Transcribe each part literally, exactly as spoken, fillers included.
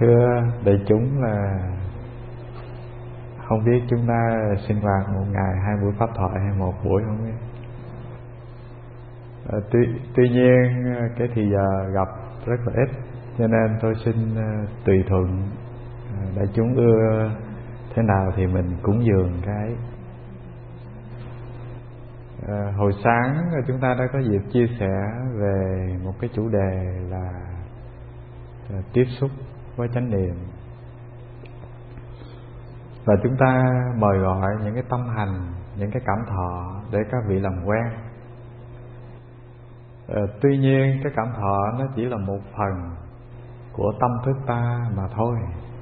Thưa đại chúng, là không biết chúng ta sinh hoạt một ngày hai buổi pháp thoại hay một buổi không biết. À, tuy, tuy nhiên cái thì giờ gặp rất là ít, cho nên tôi xin tùy thuận đại chúng ưa thế nào thì mình cúng dường cái. À, hồi sáng chúng ta đã có dịp chia sẻ về một cái chủ đề là, là tiếp xúc với chánh niệm, và chúng ta mời gọi những cái tâm hành, những cái cảm thọ để các vị làm quen. À, tuy nhiên cái cảm thọ nó chỉ là một phần của tâm thức ta mà thôi.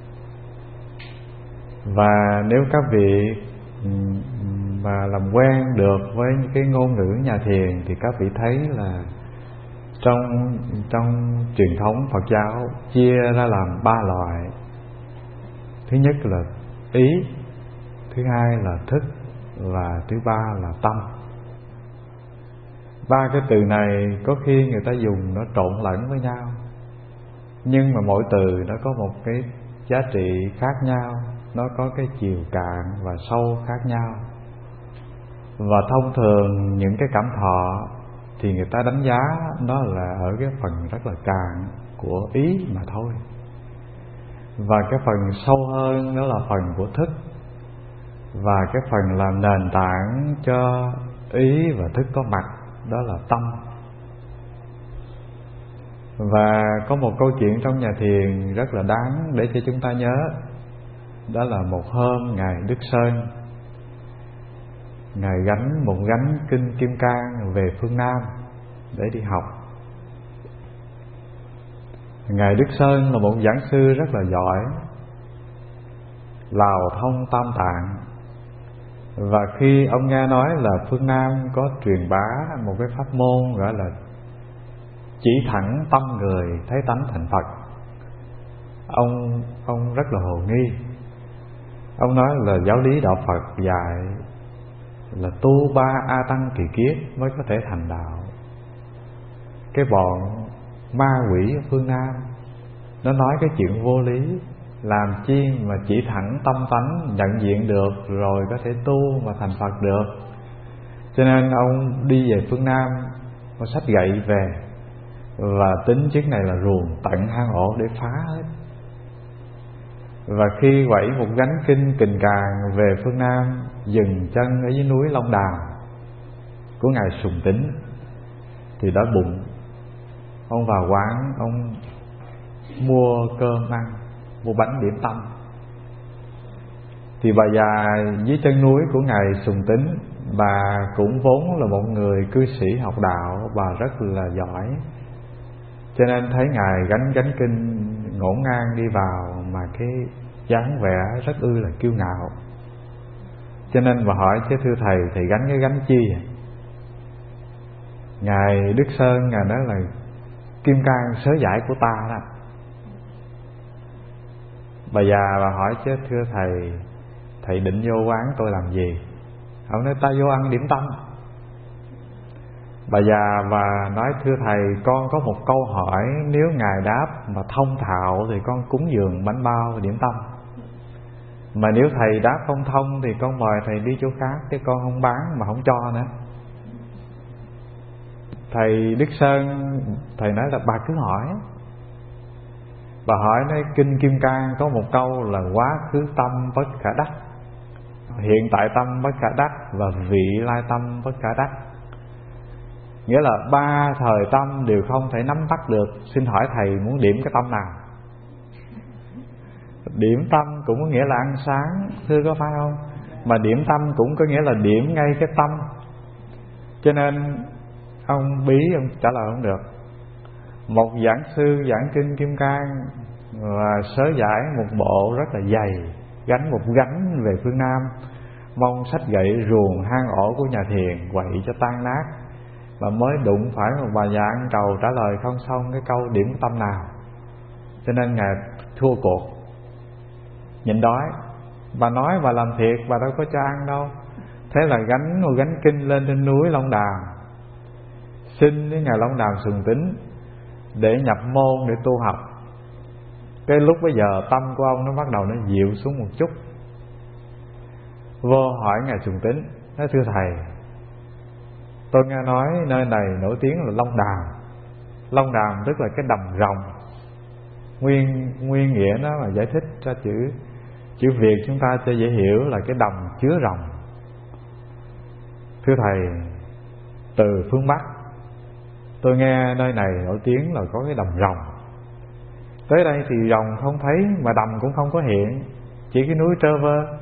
Và nếu các vị mà làm quen được với cái ngôn ngữ nhà thiền thì các vị thấy là trong trong truyền thống Phật giáo chia ra làm ba loại. Thứ nhất là ý, thứ hai là thức, và thứ ba là tâm. Ba cái từ này có khi người ta dùng nó trộn lẫn với nhau, nhưng mà mỗi từ nó có một cái giá trị khác nhau, nó có cái chiều cạn và sâu khác nhau. Và thông thường những cái cảm thọ thì người ta đánh giá nó là ở cái phần rất là cạn của ý mà thôi. Và cái phần sâu hơn đó là phần của thức, và cái phần làm nền tảng cho ý và thức có mặt đó là tâm. Và có một câu chuyện trong nhà thiền rất là đáng để cho chúng ta nhớ. Đó là một hôm Ngài Đức Sơn, Ngài gánh một gánh kinh Kim Cang về phương Nam để đi học. Ngài Đức Sơn là một giảng sư rất là giỏi, lào thông tam tạng. Và khi ông nghe nói là phương Nam có truyền bá một cái pháp môn gọi là chỉ thẳng tâm người thấy tánh thành Phật, Ông ông rất là hồ nghi. Ông nói là giáo lý đạo Phật dạy là tu ba A Tăng kỳ kiếp mới có thể thành đạo. Cái bọn ma quỷ ở phương Nam nó nói cái chuyện vô lý, làm chi mà chỉ thẳng tâm tánh nhận diện được rồi có thể tu mà thành Phật được. Cho nên ông đi về phương Nam, ông xách gậy về và tính chuyến này là ruồng tận hang ổ để phá hết. Và khi quẩy một gánh kinh Kình Càng về phương Nam, dừng chân ở dưới núi Long Đàm của Ngài Sùng Tính, thì đói bụng. Ông vào quán, ông mua cơm ăn, mua bánh điểm tâm. Thì bà già dưới chân núi của Ngài Sùng Tính, bà cũng vốn là một người cư sĩ học đạo, bà rất là giỏi. Cho nên thấy Ngài gánh gánh kinh ngổn ngang đi vào mà cái dáng vẻ rất ư là kiêu ngạo. Cho nên bà hỏi: chứ thưa thầy, thầy gánh cái gánh chi vậy? Ngài Đức Sơn Ngài nói là Kim Cang sớ giải của ta đó. Bà già bà hỏi: chứ thưa thầy, thầy định vô quán tôi làm gì? Ông nói: ta vô ăn điểm tâm. Bà già và nói: thưa thầy, con có một câu hỏi, nếu Ngài đáp mà thông thạo thì con cúng dường bánh bao và điểm tâm. Mà nếu thầy đáp không thông thì con mời thầy đi chỗ khác, chứ con không bán mà không cho nữa. Thầy Đức Sơn thầy nói là bà cứ hỏi. Bà hỏi nói kinh Kim Cang có một câu là quá khứ tâm bất khả đắc, hiện tại tâm bất khả đắc và vị lai tâm bất khả đắc. Nghĩa là ba thời tâm đều không thể nắm bắt được. Xin hỏi thầy muốn điểm cái tâm nào? Điểm tâm cũng có nghĩa là ăn sáng, thưa có phải không? Mà điểm tâm cũng có nghĩa là điểm ngay cái tâm. Cho nên ông bí ông trả lời không được. Một giảng sư giảng kinh Kim Cang và sớ giải một bộ rất là dày, gánh một gánh về phương Nam, mong xách gậy ruồng hang ổ của nhà thiền quậy cho tan nát, mà mới đụng phải một bà già ăn trầu trả lời không xong cái câu điểm tâm nào. Cho nên Ngài thua cuộc, nhịn đói. Bà nói bà làm thiệt, bà đâu có cho ăn đâu. Thế là gánh một gánh kinh lên trên núi Long Đàm, xin với Ngài Long Đàm Sùng Tính để nhập môn để tu học. Cái lúc bây giờ tâm của ông nó bắt đầu nó dịu xuống một chút. Vô hỏi Ngài Sùng Tín, nói thưa Thầy, tôi nghe nói nơi này nổi tiếng là Long Đàm. Long Đàm tức là cái đầm rồng. Nguyên nguyên nghĩa nó mà giải thích ra chữ chữ Việt chúng ta cho dễ hiểu là cái đầm chứa rồng. Thưa Thầy, từ phương Bắc tôi nghe nơi này nổi tiếng là có cái đầm rồng. Tới đây thì rồng không thấy, mà đầm cũng không có hiện, chỉ cái núi trơ vơ.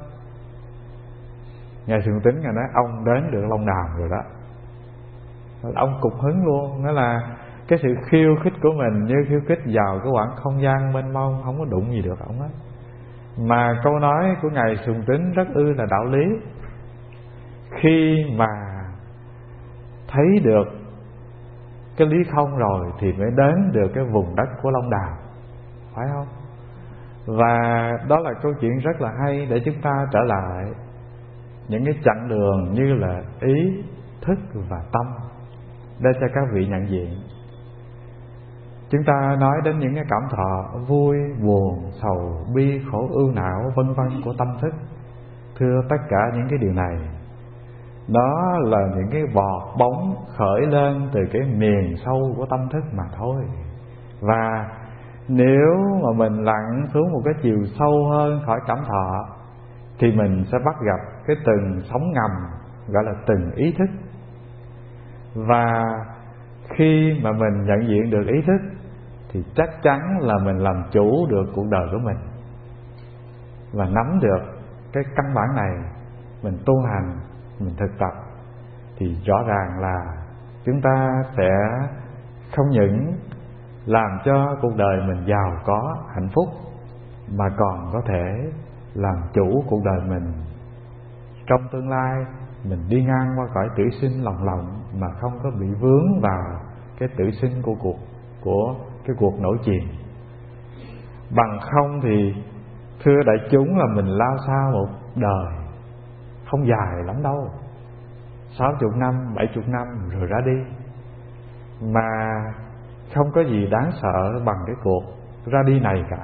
Ngài Sùng Tín Ngài nói ông đến được Long Đàm rồi đó. Ông cục hứng luôn. Nghĩa là cái sự khiêu khích của mình như khiêu khích vào cái khoảng không gian mênh mông, không có đụng gì được ông ấy. Mà câu nói của Ngài Sùng Tín rất ư là đạo lý. Khi mà thấy được cái lý không rồi thì mới đến được cái vùng đất của Long Đàm, phải không? Và đó là câu chuyện rất là hay để chúng ta trở lại những cái chặng đường như là ý, thức và tâm, để cho các vị nhận diện. Chúng ta nói đến những cái cảm thọ vui, buồn, sầu, bi, khổ, ưu não vân vân của tâm thức. Thưa, tất cả những cái điều này đó là những cái bọt bóng khởi lên từ cái miền sâu của tâm thức mà thôi. Và nếu mà mình lặn xuống một cái chiều sâu hơn khỏi cảm thọ thì mình sẽ bắt gặp cái từng sóng ngầm gọi là từng ý thức. Và khi mà mình nhận diện được ý thức thì chắc chắn là mình làm chủ được cuộc đời của mình, và nắm được cái căn bản này, mình tu hành, mình thực tập thì rõ ràng là chúng ta sẽ không những làm cho cuộc đời mình giàu có, hạnh phúc, mà còn có thể làm chủ cuộc đời mình trong tương lai. Mình đi ngang qua cõi tử sinh lồng lộng mà không có bị vướng vào cái tử sinh của cuộc của cái cuộc nổi chìm. Bằng không thì thưa đại chúng là mình lao sao một đời không dài lắm đâu, sáu chục năm, bảy chục năm rồi ra đi, mà không có gì đáng sợ bằng cái cuộc ra đi này cả.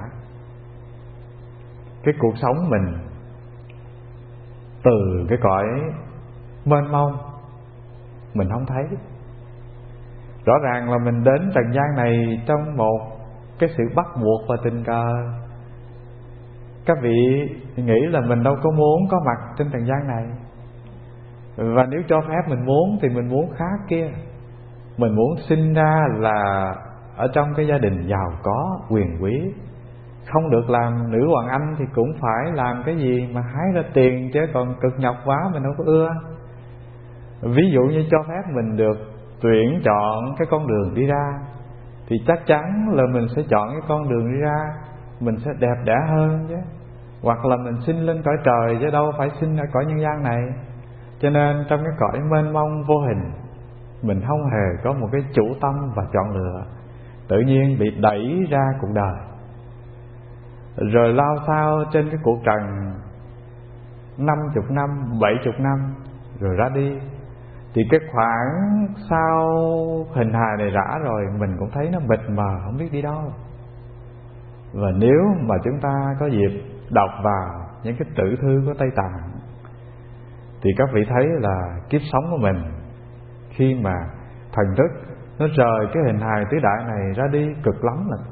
Cái cuộc sống mình từ cái cõi mênh mông mình không thấy. Rõ ràng là mình đến trần gian này trong một cái sự bắt buộc và tình cờ. Các vị nghĩ là mình đâu có muốn có mặt trên trần gian này. Và nếu cho phép mình muốn thì mình muốn khác kia. Mình muốn sinh ra là ở trong cái gia đình giàu có, quyền quý, không được làm nữ hoàng anh thì cũng phải làm cái gì mà hái ra tiền, chứ còn cực nhọc quá mình không có ưa. Ví dụ như cho phép mình được tuyển chọn cái con đường đi ra thì chắc chắn là mình sẽ chọn cái con đường đi ra mình sẽ đẹp đẽ hơn chứ. Hoặc là mình sinh lên cõi trời chứ đâu phải sinh ở cõi nhân gian này. Cho nên trong cái cõi mênh mông vô hình, mình không hề có một cái chủ tâm và chọn lựa, tự nhiên bị đẩy ra cuộc đời, rồi lao sao trên cái cuộc trần năm chục năm, bảy chục năm rồi ra đi. Thì cái khoảng sau hình hài này rã rồi mình cũng thấy nó mịt mờ, không biết đi đâu. Và nếu mà chúng ta có dịp đọc vào những cái tử thư của Tây Tạng thì các vị thấy là kiếp sống của mình khi mà thần thức nó rời cái hình hài tứ đại này ra đi cực lắm lận.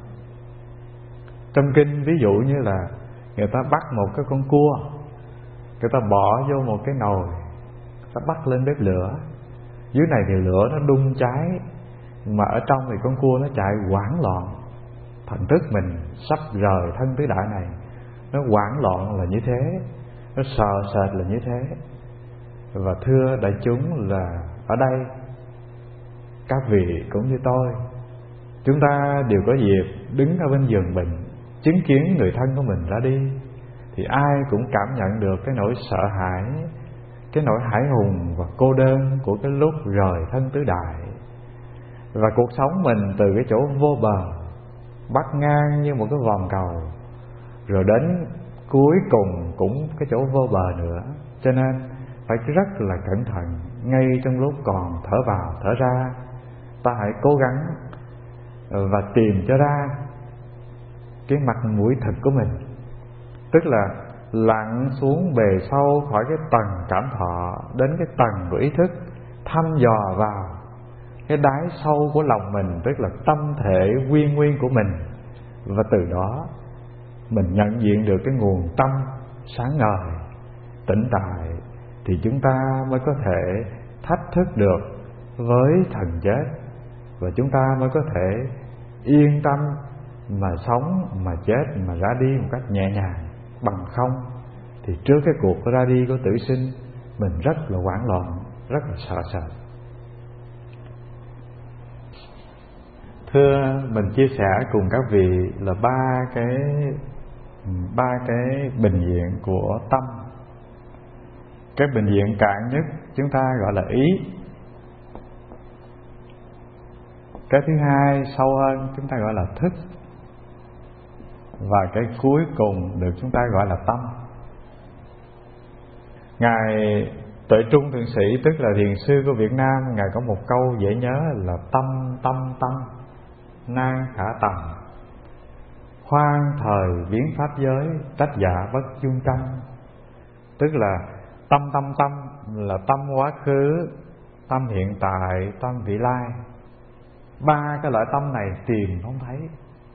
Trong kinh ví dụ như là người ta bắt một cái con cua, người ta bỏ vô một cái nồi, ta bắt lên bếp lửa. Dưới này thì lửa nó đun cháy, mà ở trong thì con cua nó chạy hoảng loạn. Thần thức mình sắp rời thân tứ đại này, nó hoảng loạn là như thế, nó sợ sệt là như thế. Và thưa đại chúng là ở đây các vị cũng như tôi, chúng ta đều có dịp đứng ở bên giường bệnh, chứng kiến người thân của mình ra đi, thì ai cũng cảm nhận được cái nỗi sợ hãi, cái nỗi hãi hùng và cô đơn của cái lúc rời thân tứ đại. Và cuộc sống mình từ cái chỗ vô bờ bắt ngang như một cái vòng cầu, rồi đến cuối cùng cũng cái chỗ vô bờ nữa. Cho nên phải rất là cẩn thận ngay trong lúc còn thở vào thở ra. Ta hãy cố gắng và tìm cho ra cái mặt mũi thực của mình. Tức là lặn xuống bề sâu khỏi cái tầng cảm thọ đến cái tầng của ý thức, thăm dò vào cái đáy sâu của lòng mình, tức là tâm thể nguyên nguyên của mình. Và từ đó mình nhận diện được cái nguồn tâm sáng ngời, tĩnh tại, thì chúng ta mới có thể thách thức được với thần chết, và chúng ta mới có thể yên tâm mà sống, mà chết, mà ra đi một cách nhẹ nhàng. Bằng không thì trước cái cuộc ra đi của tử sinh, mình rất là hoảng loạn, rất là sợ sợ. Thưa, mình chia sẻ cùng các vị là ba cái ba cái bình diện của tâm. Cái bình diện cạn nhất chúng ta gọi là ý. Cái thứ hai sâu hơn chúng ta gọi là thức. Và cái cuối cùng được chúng ta gọi là tâm. Ngài Tuệ Trung Thượng Sĩ, tức là thiền sư của Việt Nam, Ngài có một câu dễ nhớ là tâm tâm tâm nan khả tầm, khoan thời biến pháp giới, trách dạ bất chung tâm. Tức là tâm tâm tâm là tâm quá khứ, tâm hiện tại, tâm vị lai. Ba cái loại tâm này tìm không thấy.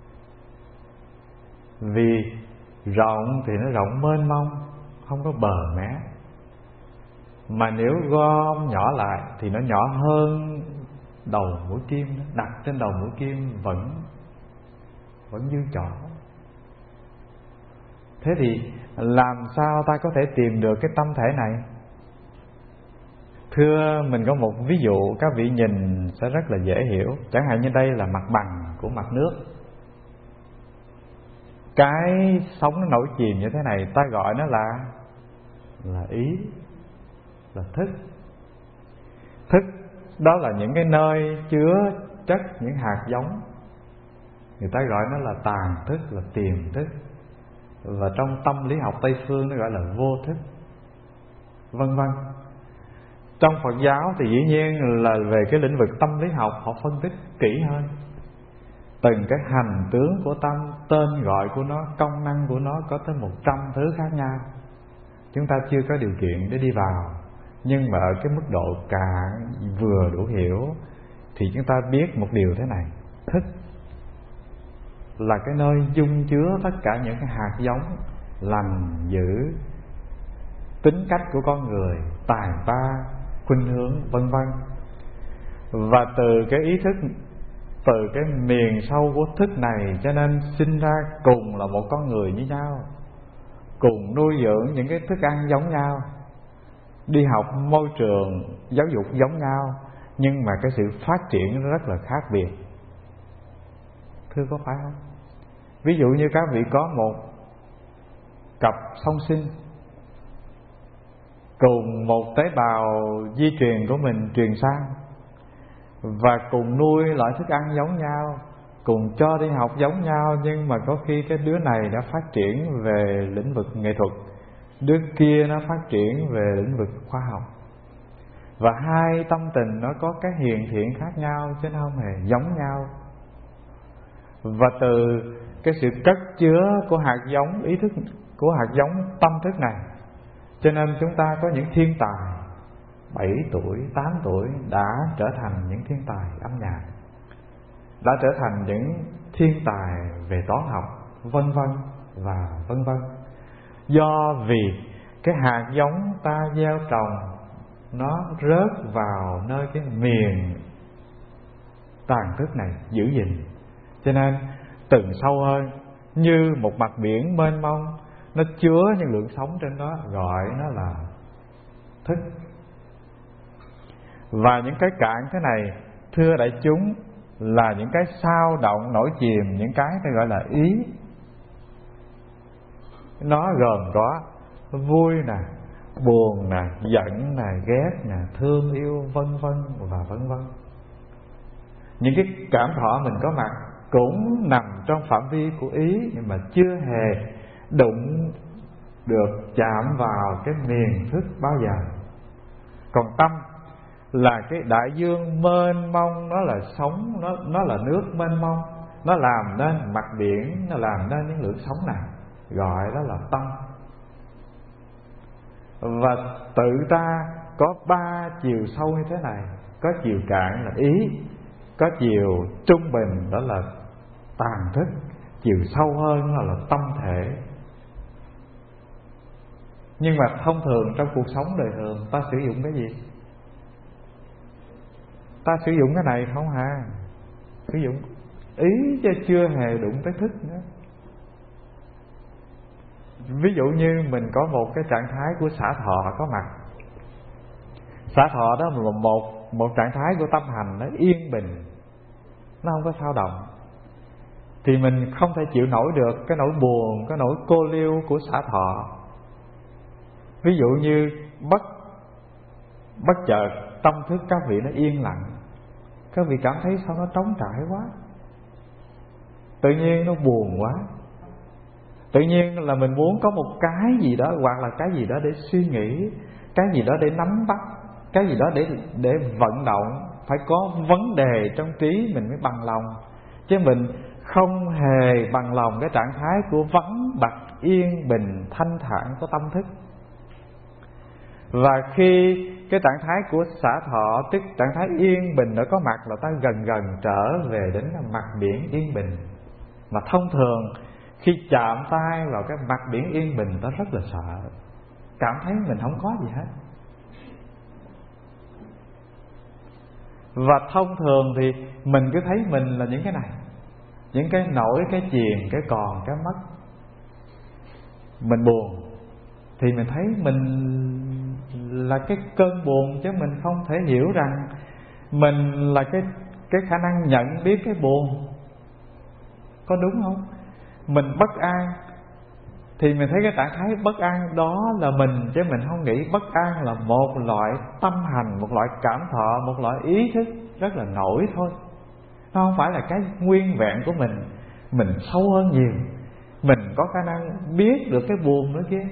Vì rộng thì nó rộng mênh mông, không có bờ mé. Mà nếu gom nhỏ lại thì nó nhỏ hơn đầu mũi kim. Đặt trên đầu mũi kim vẫn Vẫn dư chỗ. Thế thì làm sao ta có thể tìm được cái tâm thể này? Thưa, mình có một ví dụ các vị nhìn sẽ rất là dễ hiểu. Chẳng hạn như đây là mặt bằng của mặt nước. Cái sóng nó nổi chìm như thế này, ta gọi nó là Là ý, là thức. Thức đó là những cái nơi chứa chất, những hạt giống. Người ta gọi nó là tàn thức, là tiềm thức. Và trong tâm lý học Tây phương nó gọi là vô thức, vân vân. Trong Phật giáo thì dĩ nhiên là về cái lĩnh vực tâm lý học họ phân tích kỹ hơn. Từng cái hành tướng của tâm, tên gọi của nó, công năng của nó có tới một trăm thứ khác nhau. Chúng ta chưa có điều kiện để đi vào, nhưng mà ở cái mức độ cạn vừa đủ hiểu thì chúng ta biết một điều thế này: thức là cái nơi dung chứa tất cả những cái hạt giống lành dữ, tính cách của con người, tài ba, khuynh hướng, vân vân. Và từ cái ý thức, từ cái miền sâu của thức này, cho nên sinh ra cùng là một con người như nhau, cùng nuôi dưỡng những cái thức ăn giống nhau, đi học môi trường giáo dục giống nhau, nhưng mà cái sự phát triển nó rất là khác biệt. Thưa, có phải không? Ví dụ như các vị có một cặp song sinh, cùng một tế bào di truyền của mình truyền sang, và cùng nuôi loại thức ăn giống nhau, cùng cho đi học giống nhau, nhưng mà có khi cái đứa này đã phát triển về lĩnh vực nghệ thuật, đứa kia nó phát triển về lĩnh vực khoa học. Và hai tâm tình nó có cái hiền thiện khác nhau, chứ nó không hề giống nhau. Và từ cái sự cất chứa của hạt giống ý thức, của hạt giống tâm thức này, cho nên chúng ta có những thiên tài bảy tuổi, tám tuổi đã trở thành những thiên tài âm nhạc, đã trở thành những thiên tài về toán học, vân vân và vân vân. Do vì cái hạt giống ta gieo trồng nó rớt vào nơi cái miền tàn thức này giữ gìn, cho nên từng sâu hơn như một mặt biển mênh mông, nó chứa những lượng sống trên đó, gọi nó là thức. Và những cái cạn thế này, thưa đại chúng, là những cái sao động nổi chìm, những cái ta gọi là ý. Nó gồm có vui nè, buồn nè, giận nè, ghét nè, thương yêu, vân vân và vân vân. Những cái cảm thọ mình có mặt cũng nằm trong phạm vi của ý, nhưng mà chưa hề đụng được, chạm vào cái miền thức bao giờ. Còn tâm là cái đại dương mênh mông, nó là sống, nó, nó là nước mênh mông, nó làm nên mặt biển, nó làm nên những lượng sóng này, gọi đó là tâm. Và tự ta có ba chiều sâu như thế này. Có chiều cạn là ý, có chiều trung bình đó là tàn thức, chiều sâu hơn là, là tâm thể. Nhưng mà thông thường trong cuộc sống đời thường ta sử dụng cái gì? Ta sử dụng cái này không hả? Sử dụng ý chứ chưa hề đụng tới thức nữa. Ví dụ như mình có một cái trạng thái của xả thọ có mặt. Xả thọ đó là một, một trạng thái của tâm hành, nó yên bình, nó không có sao động. Thì mình không thể chịu nổi được cái nỗi buồn, cái nỗi cô liêu của xả thọ. Ví dụ như bất bất chợt tâm thức các vị nó yên lặng, các vị cảm thấy sao nó trống trải quá, tự nhiên nó buồn quá. Tự nhiên là mình muốn có một cái gì đó, hoặc là cái gì đó để suy nghĩ, cái gì đó để nắm bắt, cái gì đó để để vận động. Phải có vấn đề trong trí mình mới bằng lòng. Chứ mình không hề bằng lòng cái trạng thái của vắng bặt, yên bình, thanh thản của tâm thức. Và khi cái trạng thái của xả thọ, tức trạng thái yên bình đã có mặt, là ta gần gần trở về đến mặt biển yên bình. Mà thông thường khi chạm tay vào cái mặt biển yên bình, ta rất là sợ, cảm thấy mình không có gì hết. Và thông thường thì mình cứ thấy mình là những cái này, những cái nổi, cái triền, cái còn, cái mất. Mình buồn thì mình thấy mình là cái cơn buồn, chứ mình không thể hiểu rằng mình là cái, cái khả năng nhận biết cái buồn. Có đúng không? Mình bất an thì mình thấy cái trạng thái bất an đó là mình, chứ mình không nghĩ bất an là một loại tâm hành, một loại cảm thọ, một loại ý thức rất là nổi thôi. Nó không phải là cái nguyên vẹn của mình. Mình sâu hơn nhiều, mình có khả năng biết được cái buồn nữa kia.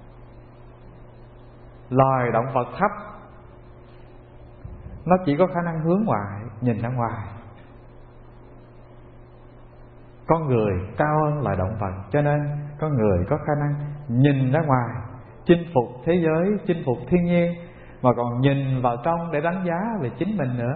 Loài động vật thấp, nó chỉ có khả năng hướng ngoại, nhìn ra ngoài. Con người cao hơn loài động vật, cho nên con người có khả năng nhìn ra ngoài, chinh phục thế giới, chinh phục thiên nhiên, mà còn nhìn vào trong để đánh giá về chính mình nữa.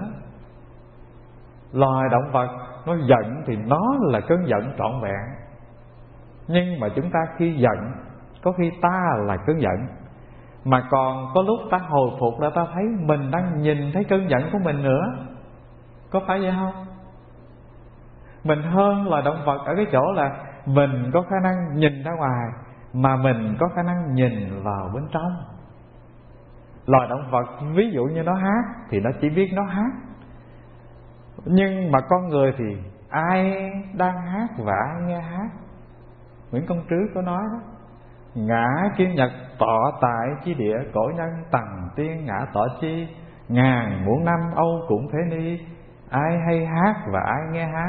Loài động vật nó giận thì nó là cơn giận trọn vẹn. Nhưng mà chúng ta khi giận, có khi ta là cơn giận, mà còn có lúc ta hồi phục là ta thấy mình đang nhìn thấy cơn giận của mình nữa. Có phải vậy không? Mình hơn loài động vật ở cái chỗ là mình có khả năng nhìn ra ngoài, mà mình có khả năng nhìn vào bên trong. Loài động vật ví dụ như nó hát thì nó chỉ biết nó hát, nhưng mà con người thì ai đang hát và ai nghe hát. Nguyễn Công Trứ có nói đó: ngã kim nhật tọa tại chi địa, cổ nhân tầng tiên ngã tọa chi, ngàn muôn năm âu cũng thế ni, ai hay hát và ai nghe hát.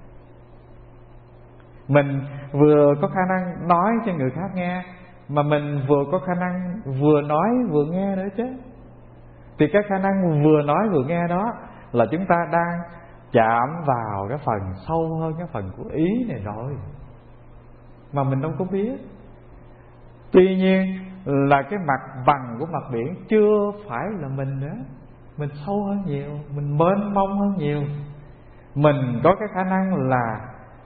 Mình vừa có khả năng nói cho người khác nghe, mà mình vừa có khả năng vừa nói vừa nghe nữa chứ. Thì cái khả năng vừa nói vừa nghe đó là chúng ta đang chạm vào cái phần sâu hơn, cái phần của ý này rồi, mà mình đâu có biết. Tuy nhiên là cái mặt bằng của mặt biển chưa phải là mình nữa. Mình sâu hơn nhiều, mình mênh mông hơn nhiều. Mình có cái khả năng là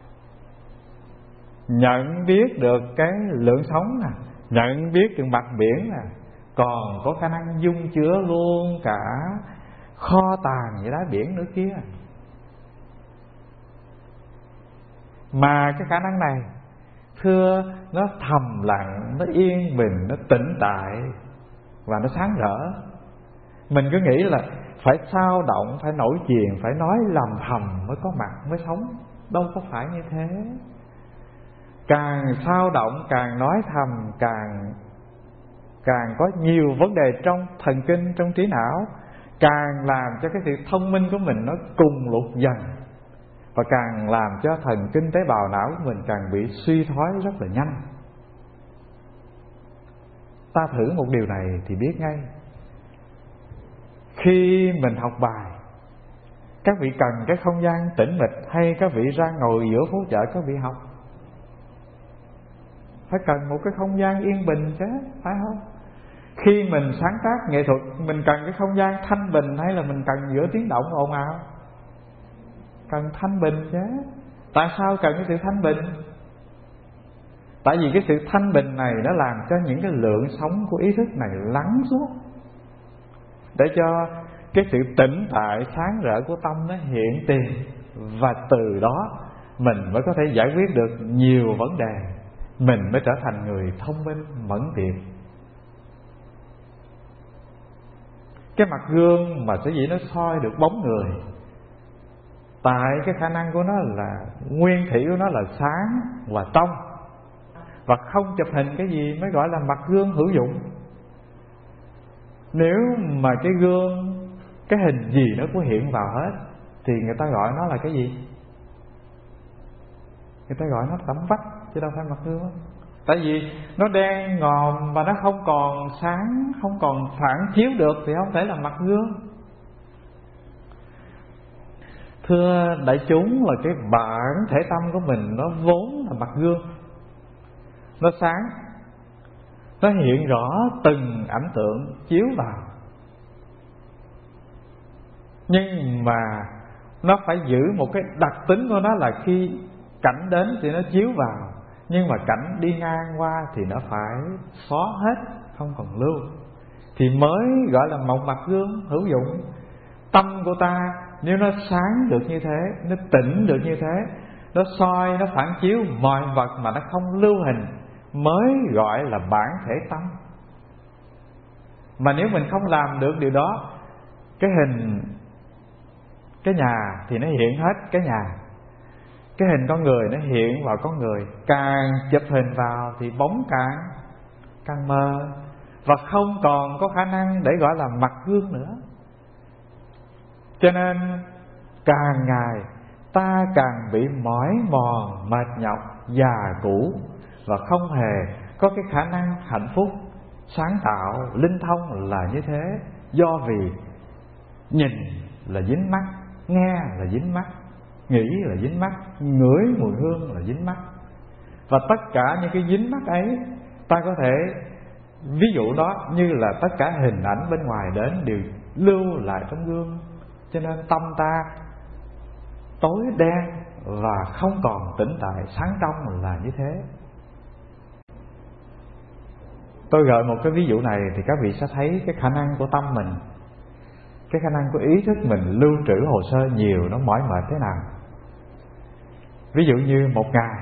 nhận biết được cái lượng sóng nè, nhận biết được mặt biển nè, còn có khả năng dung chứa luôn cả kho tàng dưới đáy biển nữa kia. Mà cái khả năng này, thưa, nó thầm lặng, nó yên bình, nó tĩnh tại và nó sáng rỡ. Mình cứ nghĩ là phải sao động, phải nổi triền, phải nói lầm thầm mới có mặt, mới sống. Đâu có phải như thế. Càng sao động, càng nói thầm, càng càng có nhiều vấn đề trong thần kinh, trong trí não, càng làm cho cái sự thông minh của mình nó cùng lụt dần, và càng làm cho thần kinh tế bào não của mình càng bị suy thoái rất là nhanh. Ta thử một điều này thì biết ngay. Khi mình học bài, Các vị cần cái không gian tĩnh mịch hay các vị ra ngồi giữa phố chợ các vị học? Phải cần một cái không gian yên bình chứ, phải không? Khi mình sáng tác nghệ thuật, mình cần cái không gian thanh bình hay là mình cần giữa tiếng động ồn ào? Cần thanh bình chứ. Tại sao cần cái sự thanh bình? Tại vì cái sự thanh bình này nó làm cho những cái lượng sống của ý thức này lắng xuống, để cho cái sự tĩnh tại sáng rỡ của tâm nó hiện tiền. Và từ đó mình mới có thể giải quyết được nhiều vấn đề, mình mới trở thành người thông minh, mẫn tiệp. Cái mặt gương mà sở dĩ nó soi được bóng người, tại cái khả năng của nó là nguyên thủy của nó là sáng và trong, và không chụp hình cái gì mới gọi là mặt gương hữu dụng. Nếu mà cái gương, cái hình gì nó cũng hiện vào hết thì người ta gọi nó là cái gì? Người ta gọi nó tấm vách chứ đâu phải mặt gương. Tại vì nó đen ngòm và nó không còn sáng, không còn phản chiếu được thì không thể là mặt gương. Thưa đại chúng, là cái bản thể tâm của mình nó vốn là mặt gương. Nó sáng, nó hiện rõ từng ảnh tượng chiếu vào. Nhưng mà nó phải giữ một cái đặc tính của nó là khi cảnh đến thì nó chiếu vào, nhưng mà cảnh đi ngang qua thì nó phải xóa hết, không còn lưu, thì mới gọi là một mặt gương hữu dụng. Tâm của ta nếu nó sáng được như thế, nó tỉnh được như thế, nó soi, nó phản chiếu mọi vật mà nó không lưu hình, mới gọi là bản thể tâm. Mà nếu mình không làm được điều đó, cái hình cái nhà thì nó hiện hết cái nhà, cái hình con người nó hiện vào con người. Càng chụp hình vào thì bóng càng càng mờ, và không còn có khả năng để gọi là mặt gương nữa. Cho nên càng ngày ta càng bị mỏi mòn, mệt nhọc, già cũ, và không hề có cái khả năng hạnh phúc, sáng tạo, linh thông là như thế. Do vì nhìn là dính mắt, nghe là dính mắt, nghĩ là dính mắt, ngửi mùi hương là dính mắt. Và tất cả những cái dính mắt ấy, ta có thể ví dụ đó như là tất cả hình ảnh bên ngoài đến đều lưu lại trong gương. Cho nên tâm ta tối đen và không còn tĩnh tại sáng trong là như thế. Tôi gợi một cái ví dụ này thì các vị sẽ thấy cái khả năng của tâm mình, cái khả năng của ý thức mình lưu trữ hồ sơ nhiều, nó mỏi mệt thế nào. Ví dụ như một ngày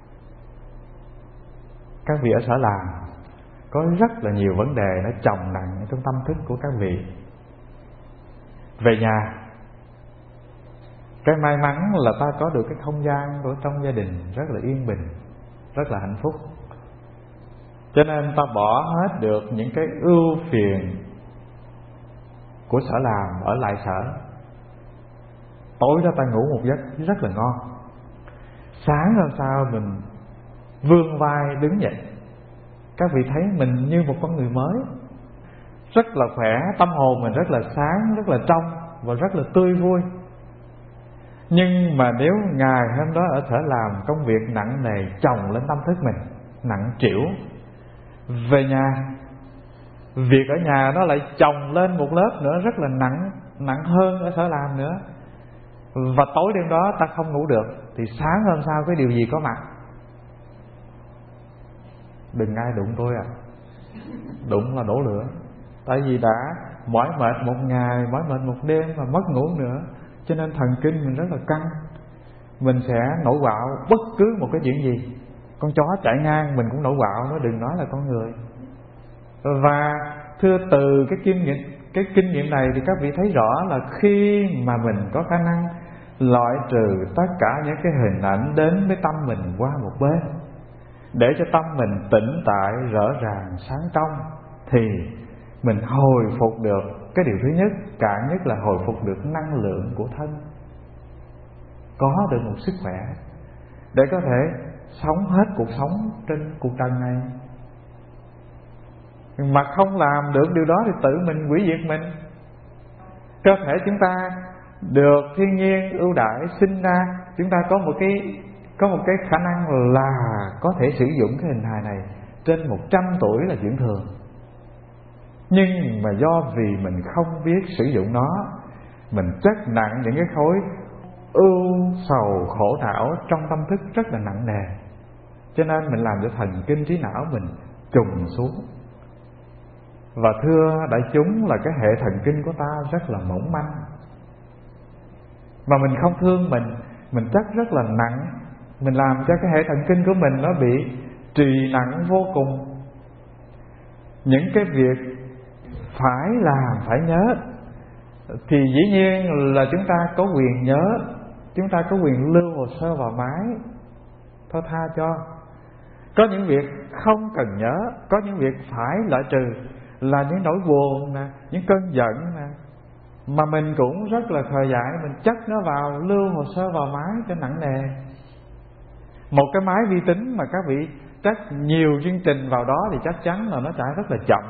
các vị ở sở làm có rất là nhiều vấn đề nó chồng nặng trong tâm thức của các vị. Về nhà, cái may mắn là ta có được cái không gian của trong gia đình rất là yên bình, rất là hạnh phúc. Cho nên ta bỏ hết được những cái ưu phiền của sở làm ở lại sở. Tối đó ta ngủ một giấc rất là ngon, sáng hôm sau mình vươn vai đứng dậy, các vị thấy mình như một con người mới, rất là khỏe, tâm hồn mình rất là sáng, rất là trong và rất là tươi vui. Nhưng mà nếu ngày hôm đó ở sở làm công việc nặng nề chồng lên tâm thức mình, nặng trĩu, về nhà việc ở nhà nó lại chồng lên một lớp nữa rất là nặng, nặng hơn ở sở làm nữa. Và tối đêm đó ta không ngủ được, thì sáng hôm sau cái điều gì có mặt? Đừng ai đụng tôi à, đụng là đổ lửa. Tại vì đã mỏi mệt một ngày, mỏi mệt một đêm và mất ngủ nữa, cho nên thần kinh mình rất là căng. Mình sẽ nổi quạo bất cứ một cái chuyện gì. Con chó chạy ngang mình cũng nổi quạo, nó đừng nói là con người. Và thưa, từ cái kinh nghiệm, cái kinh nghiệm này thì các vị thấy rõ là khi mà mình có khả năng loại trừ tất cả những cái hình ảnh đến với tâm mình qua một bên, để cho tâm mình tĩnh tại, rõ ràng, sáng trong, thì mình hồi phục được cái điều thứ nhất, cạn nhất là hồi phục được năng lượng của thân, có được một sức khỏe để có thể sống hết cuộc sống trên cuộc trần này. Mà không làm được điều đó thì tự mình hủy diệt mình. Cơ thể chúng ta được thiên nhiên ưu đãi sinh ra, chúng ta có một cái có một cái khả năng là có thể sử dụng cái hình hài này trên một trăm tuổi là chuyện thường. Nhưng mà do vì mình không biết sử dụng nó, mình chất nặng những cái khối ưu sầu khổ não trong tâm thức rất là nặng nề, cho nên mình làm cho thần kinh trí não mình trùng xuống. Và thưa đại chúng là cái hệ thần kinh của ta rất là mỏng manh, mà mình không thương mình, mình chất rất là nặng, mình làm cho cái hệ thần kinh của mình nó bị trì nặng vô cùng. Những cái việc phải làm, phải nhớ thì dĩ nhiên là chúng ta có quyền nhớ, chúng ta có quyền lưu hồ sơ vào máy, thôi tha cho. Có những việc không cần nhớ, có những việc phải loại trừ, là những nỗi buồn nè, những cơn giận nè, mà mình cũng rất là khờ dại, mình chất nó vào, lưu hồ sơ vào máy cho nặng nề. Một cái máy vi tính mà các vị chất nhiều chương trình vào đó thì chắc chắn là nó chạy rất là chậm.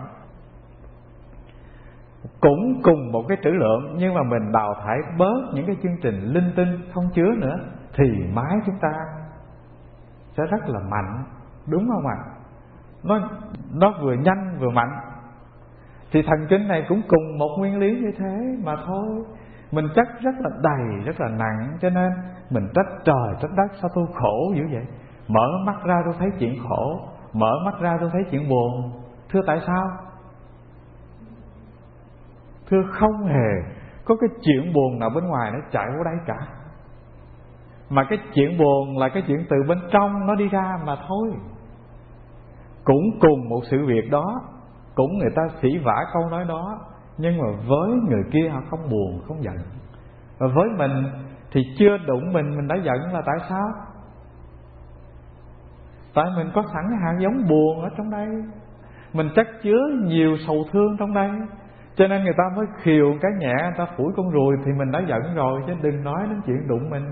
Cũng cùng một cái trữ lượng, nhưng mà mình đào thải bớt những cái chương trình linh tinh không chứa nữa, thì máy chúng ta sẽ rất là mạnh, đúng không ạ? Nó, nó vừa nhanh vừa mạnh. Thì thần kinh này cũng cùng một nguyên lý như thế mà thôi. Mình chất rất là đầy, rất là nặng, cho nên mình trách trời trách đất, sao tôi khổ dữ vậy? Mở mắt ra tôi thấy chuyện khổ, mở mắt ra tôi thấy chuyện buồn. Thưa tại sao? Thưa không hề có cái chuyện buồn nào bên ngoài nó chạy qua đây cả, mà cái chuyện buồn là cái chuyện từ bên trong nó đi ra mà thôi. Cũng cùng một sự việc đó, cũng người ta sỉ vả câu nói đó, nhưng mà với người kia họ không buồn, không giận. Và với mình thì chưa đụng mình, mình đã giận là tại sao? Tại mình có sẵn cái hạt giống buồn ở trong đây, mình chất chứa nhiều sầu thương trong đây, cho nên người ta mới khiều cái nhẹ, người ta phủi con ruồi thì mình đã giận rồi, chứ đừng nói đến chuyện đụng mình.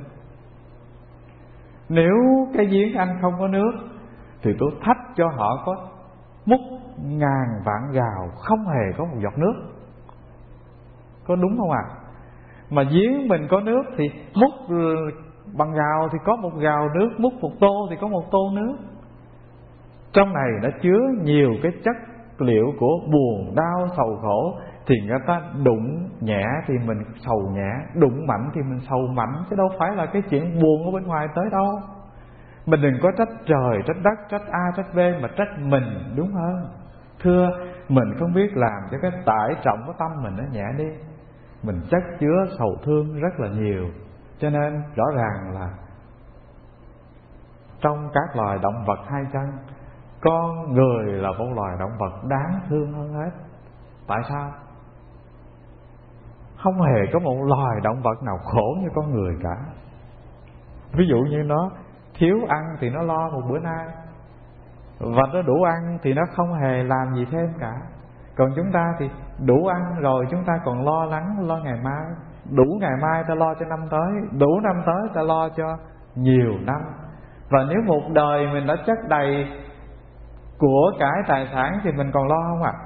Nếu cái giếng anh không có nước thì tôi thách cho họ có múc ngàn vạn gào không hề có một giọt nước, có đúng không ạ? À? Mà giếng mình có nước thì múc bằng gào thì có một gào nước, múc một tô thì có một tô nước. Trong này đã chứa nhiều cái chất liệu của buồn, đau, sầu khổ, thì người ta đụng nhẹ thì mình sầu nhẹ, đụng mạnh thì mình sầu mạnh, chứ đâu phải là cái chuyện buồn ở bên ngoài tới đâu. Mình đừng có trách trời, trách đất, trách A, trách B, mà trách mình đúng hơn. Thưa, mình không biết làm cho cái tải trọng của tâm mình nó nhẹ đi. Mình chất chứa sầu thương rất là nhiều, cho nên rõ ràng là trong các loài động vật hai chân, con người là một loài động vật đáng thương hơn hết. Tại sao? Không hề có một loài động vật nào khổ như con người cả. Ví dụ như nó thiếu ăn thì nó lo một bữa nay, và nó đủ ăn thì nó không hề làm gì thêm cả. Còn chúng ta thì đủ ăn rồi chúng ta còn lo lắng, lo ngày mai. Đủ ngày mai ta lo cho năm tới, đủ năm tới ta lo cho nhiều năm. Và nếu một đời mình đã chất đầy của cải tài sản thì mình còn lo không ạ? À?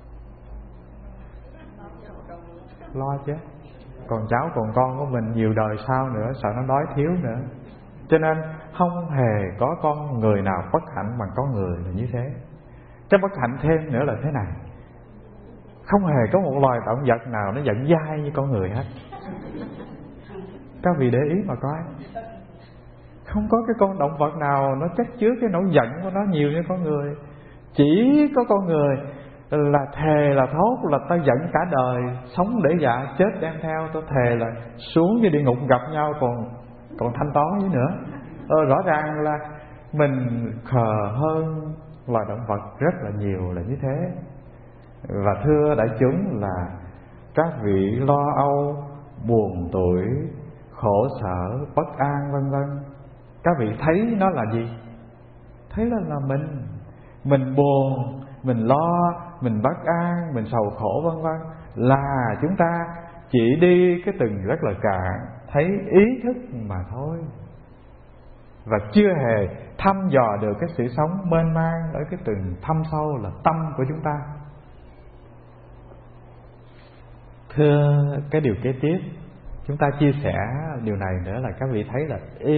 Lo chứ. Còn cháu còn con của mình nhiều đời sau nữa, sợ nó đói thiếu nữa. Cho nên không hề có con người nào bất hạnh bằng con người là như thế. Cái bất hạnh thêm nữa là thế này: không hề có một loài động vật nào nó giận dai như con người hết. Các vị để ý mà coi, không có cái con động vật nào nó chất chứa cái nỗi giận của nó nhiều như con người. Chỉ có con người là thề là thốt là ta giận cả đời, sống để dạ chết đem theo. Tôi thề là xuống với địa ngục gặp nhau còn còn thanh toán với nữa. ờ, Rõ ràng là mình khờ hơn loài động vật rất là nhiều là như thế. Và thưa đại chúng là các vị lo âu, buồn tủi, khổ sở, bất an vân vân, các vị thấy nó là gì? Thấy nó là mình. Mình buồn, mình lo, mình bất an, mình sầu khổ vân vân, là chúng ta chỉ đi cái từng rất là cạn, thấy ý thức mà thôi, và chưa hề thăm dò được cái sự sống mênh mang ở cái từng thâm sâu là tâm của chúng ta. Thưa, cái điều kế tiếp chúng ta chia sẻ điều này nữa là các vị thấy là ý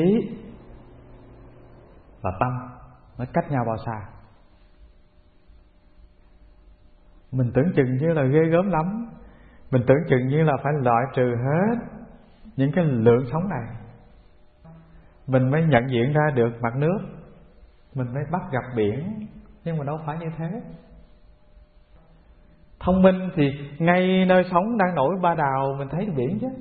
và tâm nó cách nhau bao xa. Mình tưởng chừng như là ghê gớm lắm, mình tưởng chừng như là phải loại trừ hết những cái lượng sống này, mình mới nhận diện ra được mặt nước, mình mới bắt gặp biển. Nhưng mà đâu phải như thế. Thông minh thì ngay nơi sống đang nổi ba đào mình thấy biển chứ.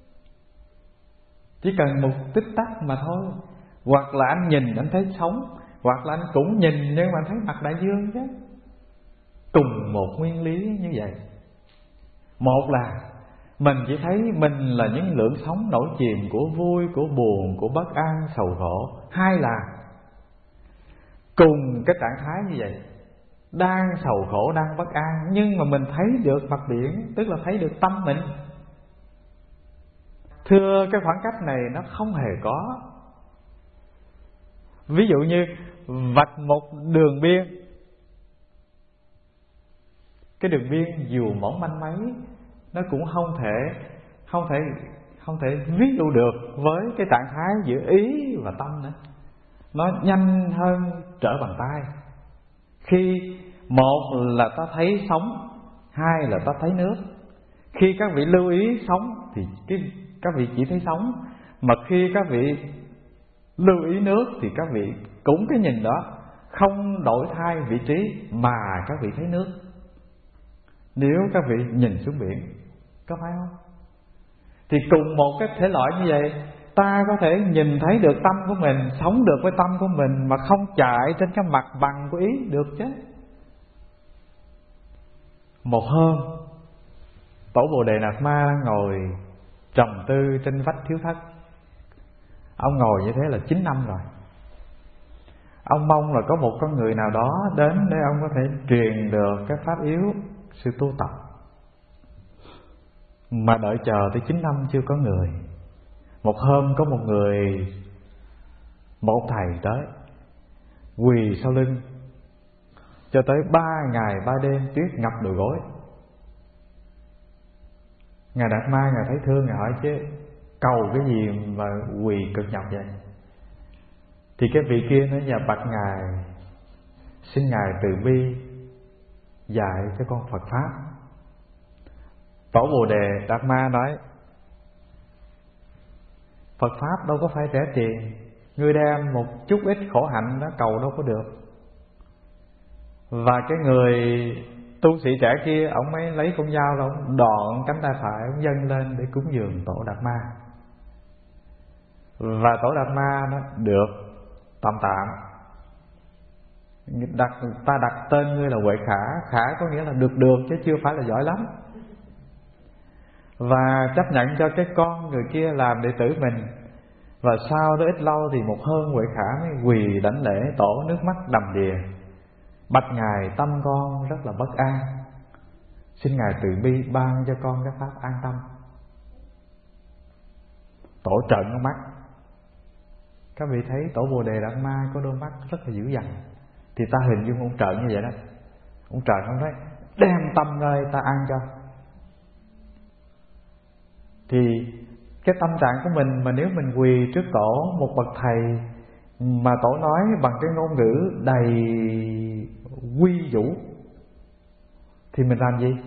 Chỉ cần một tích tắc mà thôi. Hoặc là anh nhìn anh thấy sóng, hoặc là anh cũng nhìn nhưng mà anh thấy mặt đại dương chứ. Cùng một nguyên lý như vậy. Một là mình chỉ thấy mình là những lượng sóng nổi chìm của vui, của buồn, của bất an, sầu khổ. Hai là cùng cái trạng thái như vậy, đang sầu khổ, đang bất an, nhưng mà mình thấy được mặt biển, tức là thấy được tâm mình. Thưa, cái khoảng cách này nó không hề có. Ví dụ như vạch một đường biên, cái đường biên dù mỏng manh mấy, nó cũng không thể không thể không thể ví dụ được với cái trạng thái giữa ý và tâm nữa. Nó nhanh hơn trở bàn tay. Khi một là ta thấy sóng, hai là ta thấy nước. Khi các vị lưu ý sóng thì cái, các vị chỉ thấy sóng. Mà khi các vị lưu ý nước thì các vị cũng cái nhìn đó, không đổi thay vị trí mà các vị thấy nước. Nếu các vị nhìn xuống biển, có phải không? Thì cùng một cái thể loại như vậy, ta có thể nhìn thấy được tâm của mình, sống được với tâm của mình mà không chạy trên cái mặt bằng của ý được chứ. Một hôm, Tổ Bồ Đề Đạt Ma đang ngồi trầm tư trên vách thiếu thất. Ông ngồi như thế là chín năm rồi. Ông mong là có một con người nào đó đến để ông có thể truyền được cái pháp yếu sự tu tập. Mà đợi chờ tới chín năm chưa có người. Một hôm có một người, một thầy tới, quỳ sau lưng cho tới ba ngày ba đêm, tuyết ngập đôi gối. Ngài Đạt Ma, Ngài thấy thương, Ngài hỏi chứ cầu cái gì mà quỳ cực nhọc vậy? Thì cái vị kia nói: dạ bạch Ngài, xin Ngài từ bi dạy cho con Phật Pháp. Tổ Bồ Đề Đạt Ma nói: Phật Pháp đâu có phải rẻ tiền, ngươi đem một chút ít khổ hạnh đó cầu đâu có được. Và cái người tu sĩ trẻ kia, ông mới lấy con dao rồi ông đoạn cánh tay phải, ông dâng lên để cúng dường Tổ Đạt Ma. Và Tổ Đạt Ma nó được tạm tạm đặt, ta đặt tên ngươi là Huệ Khả. Khả có nghĩa là được được chứ chưa phải là giỏi lắm. Và chấp nhận cho cái con người kia làm đệ tử mình. Và sau đó ít lâu thì một hôm Huệ Khả mới quỳ đảnh lễ Tổ, nước mắt đầm đìa: bạch Ngài, tâm con rất là bất an, xin Ngài từ bi ban cho con cái pháp an tâm. Tổ trợn con mắt. Các vị thấy Tổ Bồ Đề Đạt Ma có đôi mắt rất là dữ dằn, thì ta hình dung ông trợn như vậy đó. Ông trợn ông nói: đem tâm ơi, ta an cho. Thì cái tâm trạng của mình mà nếu mình quỳ trước Tổ, một bậc thầy, mà Tổ nói bằng cái ngôn ngữ đầy quy vũ, thì mình làm gì?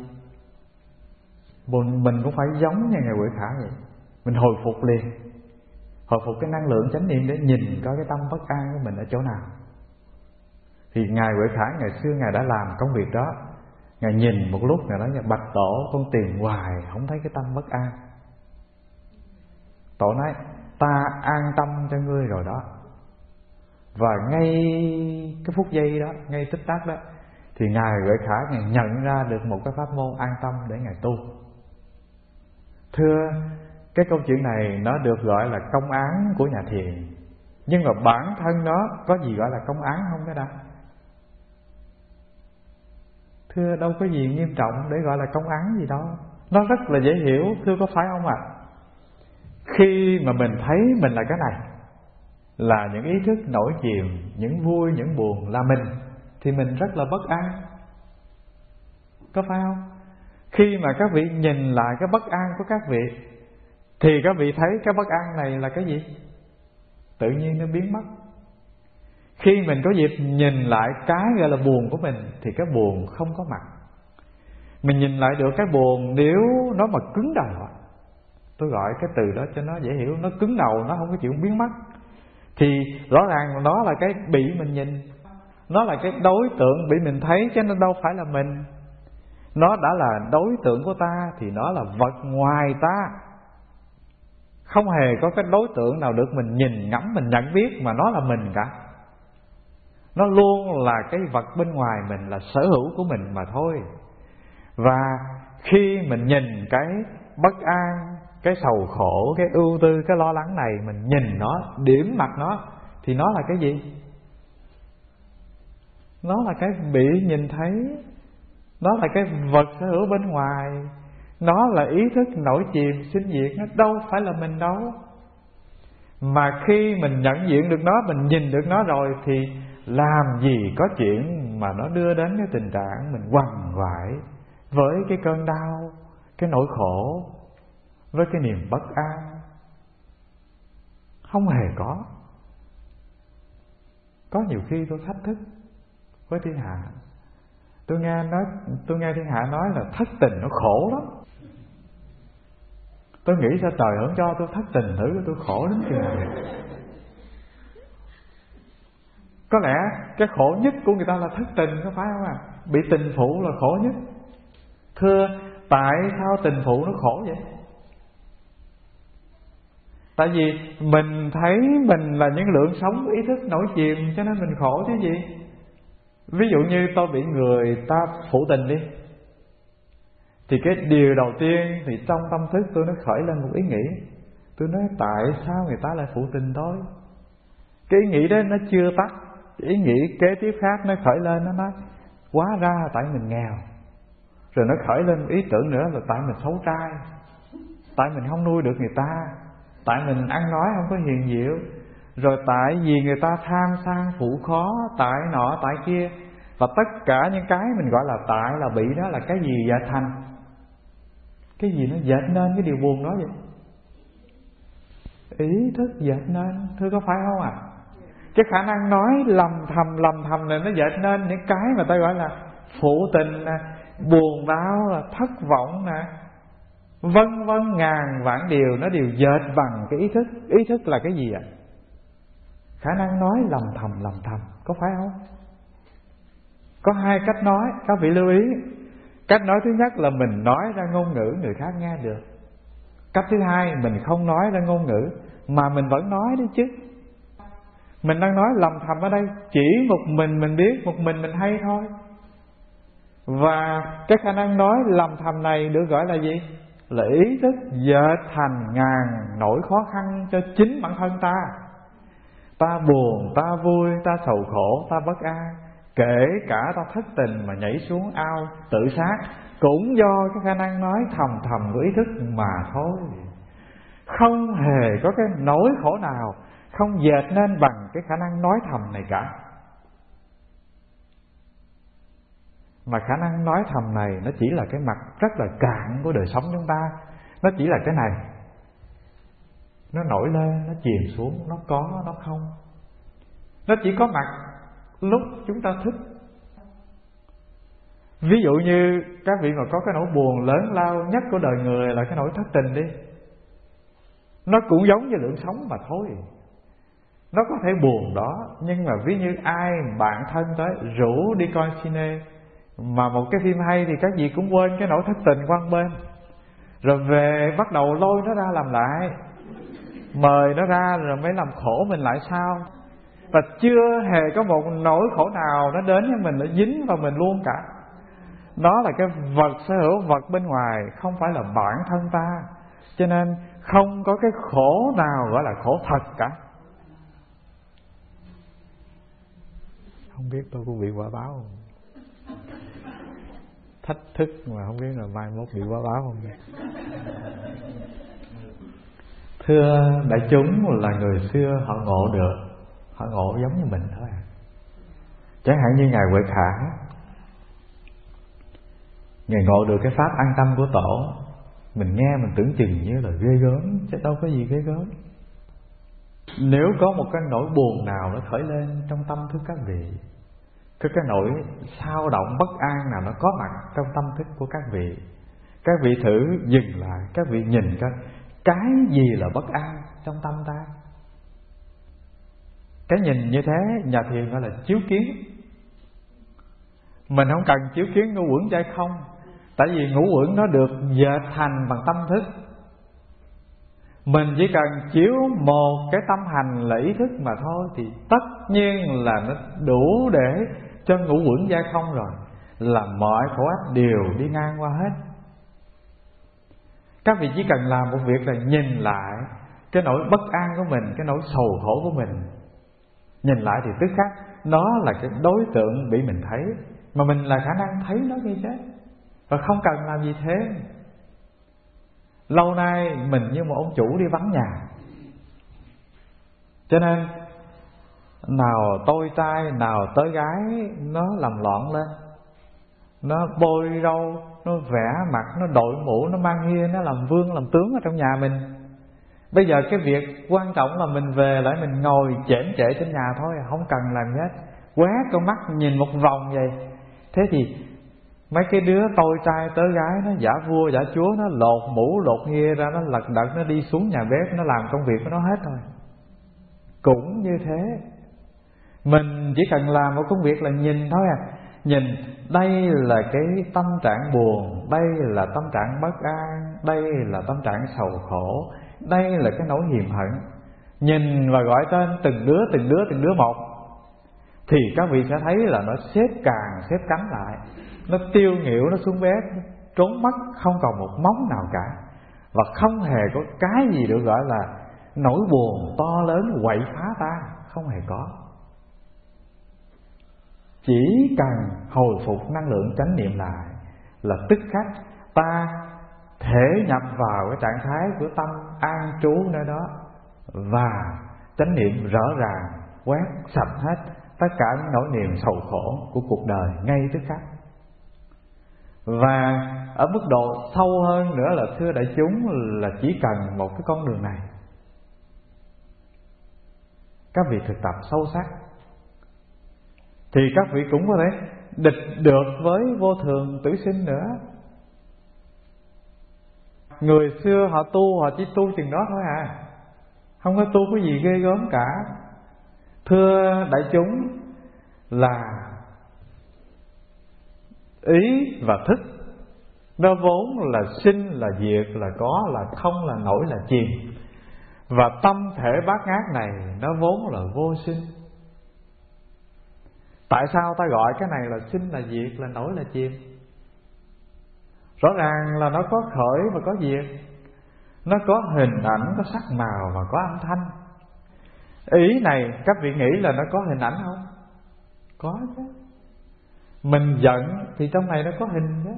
Mình cũng phải giống như Ngài Huệ Khả vậy. Mình hồi phục liền, hồi phục cái năng lượng chánh niệm để nhìn coi cái tâm bất an của mình ở chỗ nào. Thì Ngài Huệ Khả ngày xưa Ngài đã làm công việc đó. Ngài nhìn một lúc, Ngài nói: bạch Tổ, con tìm hoài không thấy cái tâm bất an. Tổ nói: ta an tâm cho ngươi rồi đó. Và ngay cái phút giây đó, ngay tích tắc đó, thì Ngài Huệ Khả Ngài nhận ra được một cái pháp môn an tâm để Ngài tu. Thưa, cái câu chuyện này nó được gọi là công án của nhà thiền. Nhưng mà bản thân nó có gì gọi là công án không cái đã? Thưa, đâu có gì nghiêm trọng để gọi là công án gì đâu. Nó rất là dễ hiểu, thưa, có phải không ạ? À? Khi mà mình thấy mình là cái này, là những ý thức nổi chìm, những vui, những buồn là mình, thì mình rất là bất an. Có phải không? Khi mà các vị nhìn lại cái bất an của các vị, thì các vị thấy cái bất an này là cái gì? Tự nhiên nó biến mất. Khi mình có dịp nhìn lại cái gọi là buồn của mình thì cái buồn không có mặt. Mình nhìn lại được cái buồn, nếu nó mà cứng đầu, tôi gọi cái từ đó cho nó dễ hiểu, nó cứng đầu, nó không có chịu biến mất, thì rõ ràng nó là cái bị mình nhìn, nó là cái đối tượng bị mình thấy, chứ nó đâu phải là mình. Nó đã là đối tượng của ta thì nó là vật ngoài ta. Không hề có cái đối tượng nào được mình nhìn ngắm, mình nhận biết mà nó là mình cả. Nó luôn là cái vật bên ngoài mình, là sở hữu của mình mà thôi. Và khi mình nhìn cái bất an, cái sầu khổ, cái ưu tư, cái lo lắng này, mình nhìn nó, điểm mặt nó, thì nó là cái gì? Nó là cái bị nhìn thấy, nó là cái vật sở hữu bên ngoài, nó là ý thức nổi chìm sinh diệt, nó đâu phải là mình đâu. Mà khi mình nhận diện được nó, mình nhìn được nó rồi, thì làm gì có chuyện mà nó đưa đến cái tình trạng mình quằn quại với cái cơn đau, cái nỗi khổ, với cái niềm bất an. Không hề có. Có nhiều khi tôi thách thức với thiên hạ, tôi nghe nói, tôi nghe thiên hạ nói là thất tình nó khổ lắm. Tôi nghĩ sao trời không cho tôi thất tình thử, tôi khổ đến chừng nào. Có lẽ cái khổ nhất của người ta là thất tình, có phải không à? Bị tình phụ là khổ nhất. Thưa, tại sao tình phụ nó khổ vậy? Tại vì mình thấy mình là những lượng sống ý thức nổi chìm, cho nên mình khổ chứ gì. Ví dụ như tôi bị người ta phụ tình đi, thì cái điều đầu tiên thì trong tâm thức tôi nó khởi lên một ý nghĩ. Tôi nói tại sao người ta lại phụ tình tôi? Cái ý nghĩ đó nó chưa tắt. Ý nghĩ kế tiếp khác nó khởi lên, nó nói hóa ra là tại mình nghèo. Rồi nó khởi lên một ý tưởng nữa là tại mình xấu trai, tại mình không nuôi được người ta, tại mình ăn nói không có hiền diệu, rồi tại vì người ta tham sang phụ khó, tại nọ tại kia. Và tất cả những cái mình gọi là tại là bị đó là cái gì dệt thành? Cái gì nó dệt nên cái điều buồn đó vậy? Ý thức dệt nên, thưa có phải không à? Cái khả năng nói lầm thầm lầm thầm này nó dệt nên những cái mà ta gọi là phụ tình nè, buồn đau, là thất vọng nè, vân vân ngàn vạn điều, nó đều dệt bằng cái ý thức. Ý thức là cái gì ạ? Khả năng nói lầm thầm lầm thầm, có phải không? Có hai cách nói, các vị lưu ý. Cách nói thứ nhất là mình nói ra ngôn ngữ người khác nghe được. Cách thứ hai, mình không nói ra ngôn ngữ mà mình vẫn nói đấy chứ. Mình đang nói lầm thầm ở đây, chỉ một mình mình biết, một mình mình hay thôi. Và cái khả năng nói lầm thầm này được gọi là gì? Là ý thức dệt thành ngàn nỗi khó khăn cho chính bản thân ta. Ta buồn, ta vui, ta sầu khổ, ta bất an, kể cả ta thất tình mà nhảy xuống ao tự sát, cũng do cái khả năng nói thầm thầm của ý thức mà thôi. Không hề có cái nỗi khổ nào không dệt nên bằng cái khả năng nói thầm này cả. Mà khả năng nói thầm này nó chỉ là cái mặt rất là cạn của đời sống chúng ta. Nó chỉ là cái này, nó nổi lên, nó chìm xuống, nó có, nó không. Nó chỉ có mặt lúc chúng ta thức. Ví dụ như các vị mà có cái nỗi buồn lớn lao nhất của đời người là cái nỗi thất tình đi, nó cũng giống như lượng sống mà thôi. Nó có thể buồn đó, nhưng mà ví như ai bạn thân tới rủ đi coi cine, mà một cái phim hay thì các vị cũng quên cái nỗi thất tình qua bên, rồi về bắt đầu lôi nó ra làm lại, mời nó ra rồi mới làm khổ mình lại sao. Và chưa hề có một nỗi khổ nào nó đến với mình, nó dính vào mình luôn cả. Đó là cái vật sở hữu, vật bên ngoài, không phải là bản thân ta. Cho nên không có cái khổ nào gọi là khổ thật cả. Không biết tôi có bị quả báo không? Thách thức mà không biết là mai mốt bị quả báo không? Thưa đại chúng, là người xưa họ ngộ được, họ ngộ giống như mình thôi à. Chẳng hạn như Ngài Huệ Khả, Ngài ngộ được cái pháp an tâm của Tổ. Mình nghe mình tưởng chừng như là ghê gớm, chứ đâu có gì ghê gớm. Nếu có một cái nỗi buồn nào nó khởi lên trong tâm thức các vị, cái cái nỗi sao động bất an nào nó có mặt trong tâm thức của các vị, các vị thử dừng lại, các vị nhìn coi cái gì là bất an trong tâm ta. Cái nhìn như thế nhà thiền gọi là chiếu kiến. Mình không cần chiếu kiến ngũ uẩn chay không, tại vì ngũ uẩn nó được dệt thành bằng tâm thức. Mình chỉ cần chiếu một cái tâm hành là ý thức mà thôi, thì tất nhiên là nó đủ để cho ngũ uẩn chay không rồi, là mọi khổ ách đều đi ngang qua hết. Các vị chỉ cần làm một việc là nhìn lại cái nỗi bất an của mình, cái nỗi sầu khổ của mình. Nhìn lại thì tức khắc nó là cái đối tượng bị mình thấy, mà mình là khả năng thấy nó như thế, và không cần làm gì thế. Lâu nay mình như một ông chủ đi vắng nhà, cho nên nào tôi trai nào tới gái nó làm loạn lên, nó bôi râu, nó vẽ mặt, nó đội mũ, nó mang hia, nó làm vương làm tướng ở trong nhà mình. Bây giờ cái việc quan trọng là mình về lại mình ngồi chễm chệ trên nhà thôi, không cần làm gì hết, quét con mắt nhìn một vòng vậy. Thế thì mấy cái đứa tôi trai tới gái nó giả vua giả chúa, nó lột mũ lột hia ra, nó lật đật nó đi xuống nhà bếp, nó làm công việc của nó hết thôi. Cũng như thế, mình chỉ cần làm một công việc là nhìn thôi à. Nhìn đây là cái tâm trạng buồn, đây là tâm trạng bất an, đây là tâm trạng sầu khổ, đây là cái nỗi hiềm hận. Nhìn và gọi tên từng đứa từng đứa từng đứa một, thì các vị sẽ thấy là nó xếp càng xếp cánh lại, nó tiêu nghỉu, nó xuống bếp, trốn mất, không còn một móng nào cả. Và không hề có cái gì được gọi là nỗi buồn to lớn quậy phá ta, không hề có. Chỉ cần hồi phục năng lượng chánh niệm lại là tức khắc ta thể nhập vào cái trạng thái của tâm an trú nơi đó, và chánh niệm rõ ràng quét sạch hết tất cả những nỗi niềm sầu khổ của cuộc đời ngay tức khắc. Và ở mức độ sâu hơn nữa là thưa đại chúng, là chỉ cần một cái con đường này, các vị thực tập sâu sắc, thì các vị cũng có thể địch được với vô thường tử sinh nữa. Người xưa họ tu, họ chỉ tu chừng đó thôi à, không có tu cái gì ghê gớm cả. Thưa đại chúng, là ý và thức nó vốn là sinh là diệt, là có là không, là nổi là chìm. Và tâm thể bát ngát này nó vốn là vô sinh. Tại sao ta gọi cái này là sinh là diệt, là nổi là chìm? Rõ ràng là nó có khởi và có diệt, nó có hình ảnh, có sắc màu và có âm thanh. Ý này các vị nghĩ là nó có hình ảnh không? Có chứ. Mình giận thì trong này nó có hình chứ.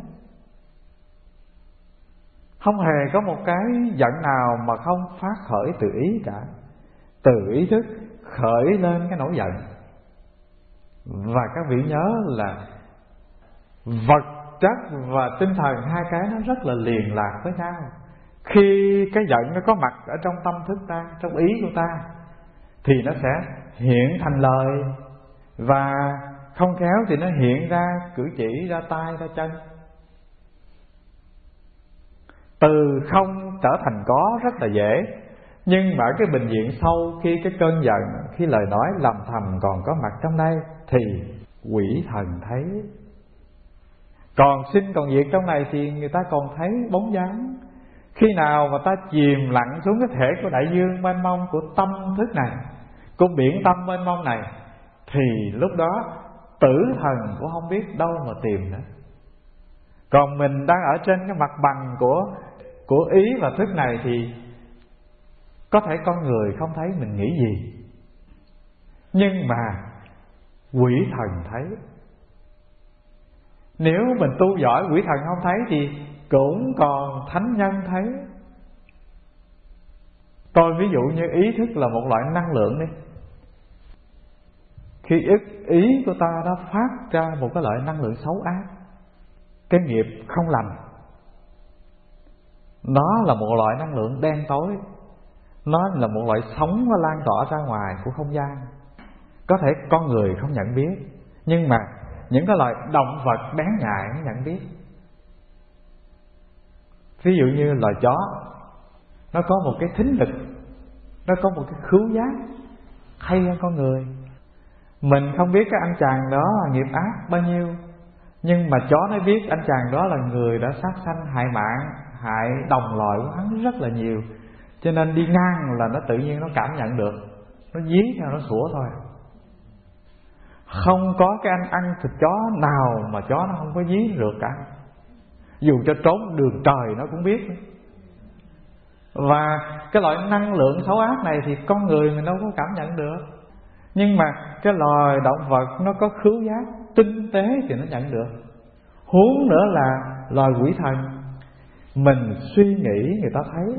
Không hề có một cái giận nào mà không phát khởi từ ý cả. Từ ý thức khởi lên cái nỗi giận. Và các vị nhớ là vật chất và tinh thần, hai cái nó rất là liền lạc với nhau. Khi cái giận nó có mặt ở trong tâm thức ta, trong ý của ta, thì nó sẽ hiện thành lời, và không khéo thì nó hiện ra cử chỉ, ra tay, ra chân. Từ không trở thành có rất là dễ, nhưng mà ở cái bình diện sâu, khi cái cơn giận, khi lời nói lầm thầm còn có mặt trong đây, thì quỷ thần thấy. Còn sinh còn diệt trong này thì người ta còn thấy bóng dáng. Khi nào mà ta chìm lặng xuống cái thể của đại dương mênh mông, của tâm thức này, của biển tâm mênh mông này, thì lúc đó tử thần cũng không biết đâu mà tìm nữa. Còn mình đang ở trên cái mặt bằng của của ý và thức này, thì có thể con người không thấy mình nghĩ gì, nhưng mà quỷ thần thấy. Nếu mình tu giỏi quỷ thần không thấy thì cũng còn thánh nhân thấy. Tôi ví dụ như ý thức là một loại năng lượng đi. Khi ức ý của ta nó phát ra một cái loại năng lượng xấu ác, cái nghiệp không lành, Nó là một loại năng lượng đen tối, nó là một loại sóng nó lan tỏa ra ngoài của không gian. Có thể con người không nhận biết, nhưng mà những cái loài động vật bén nhạy nó nhận biết. Ví dụ như loài chó, nó có một cái thính lực, nó có một cái khứu giác hay hơn con người. Mình không biết cái anh chàng đó là nghiệp ác bao nhiêu, nhưng mà chó nó biết anh chàng đó là người đã sát sanh hại mạng, hại đồng loại của hắn rất là nhiều. Cho nên đi ngang là nó tự nhiên nó cảm nhận được, nó dí theo nó sủa thôi. Không có cái anh ăn thịt chó nào mà chó nó không có dí rượt cả. Dù cho trốn đường trời nó cũng biết. Và cái loại năng lượng xấu ác này thì con người mình đâu có cảm nhận được. Nhưng mà cái loài động vật nó có khứu giác tinh tế thì nó nhận được. Huống nữa là loài quỷ thần, mình suy nghĩ người ta thấy.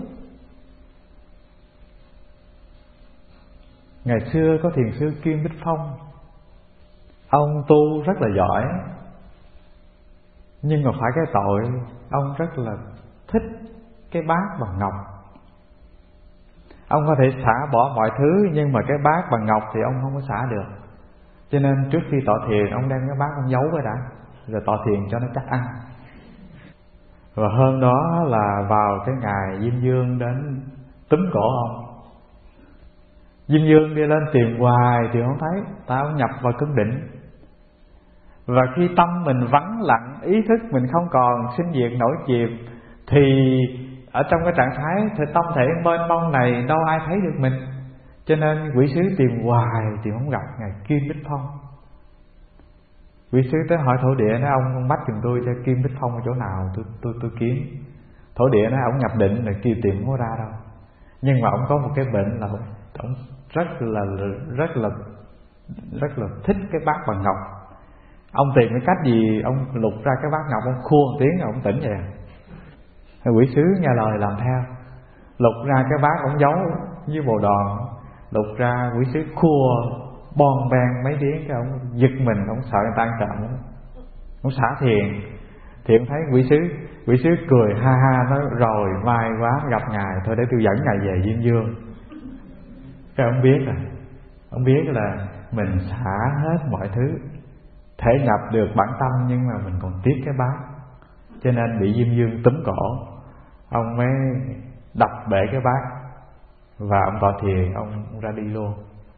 Ngày xưa có thiền sư Kim Bích Phong, ông tu rất là giỏi, nhưng mà phải cái tội ông rất là thích cái bát bằng ngọc. Ông có thể xả bỏ mọi thứ, nhưng mà cái bát bằng ngọc thì ông không có xả được. Cho nên trước khi tọa thiền, ông đem cái bát ông giấu cái đã, rồi tọa thiền cho nó chắc ăn. Và hôm đó là vào cái ngày Diêm Dương đến túm cổ ông. Diêm Dương đi lên tìm hoài thì không thấy, ta ông nhập vào cơn định. Và khi tâm mình vắng lặng, ý thức mình không còn sinh diệt nổi chìm, thì ở trong cái trạng thái thì tâm thể mênh mông này đâu ai thấy được mình. Cho nên quỷ sứ tìm hoài thì không gặp ngài Kim Bích Phong. Quỷ sứ tới hỏi thổ địa, nói ông, ông bắt giùm tôi cho Kim Bích Phong ở chỗ nào tôi tôi tôi kiếm. Thổ địa nói ông nhập định rồi kêu tìm không có ra đâu. Nhưng mà ông có một cái bệnh là ông rất là rất là rất là thích cái bát bằng ngọc. Ông tìm cái cách gì ông lục ra cái bát ngọc, ông khua một tiếng rồi ông tỉnh vậy. Quỷ sứ nghe lời làm theo, lục ra cái bát ông giấu với bồ đòn, lục ra quỷ sứ khua bon ben mấy tiếng, cái ông giật mình, ông sợ người ta ăn trộm, ông xả thiền. Thì ông thấy quỷ sứ quỷ sứ cười ha ha, nói rồi mai quá gặp ngài, thôi để tôi dẫn ngài về Diêm Dương. Cái ông biết rồi, ông biết là mình xả hết mọi thứ, thể nhập được bản tâm, nhưng mà mình còn tiếc cái bát. Cho nên bị Diêm Dương túm cổ, ông mới đập bể cái bát, và ông tọa thiền, ông ra đi luôn.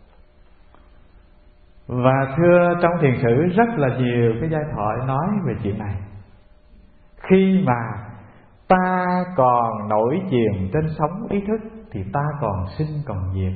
Và thưa, trong thiền sử rất là nhiều cái giai thoại nói về chuyện này. Khi mà ta còn nổi chìm trên sóng ý thức thì ta còn sinh còn diệt.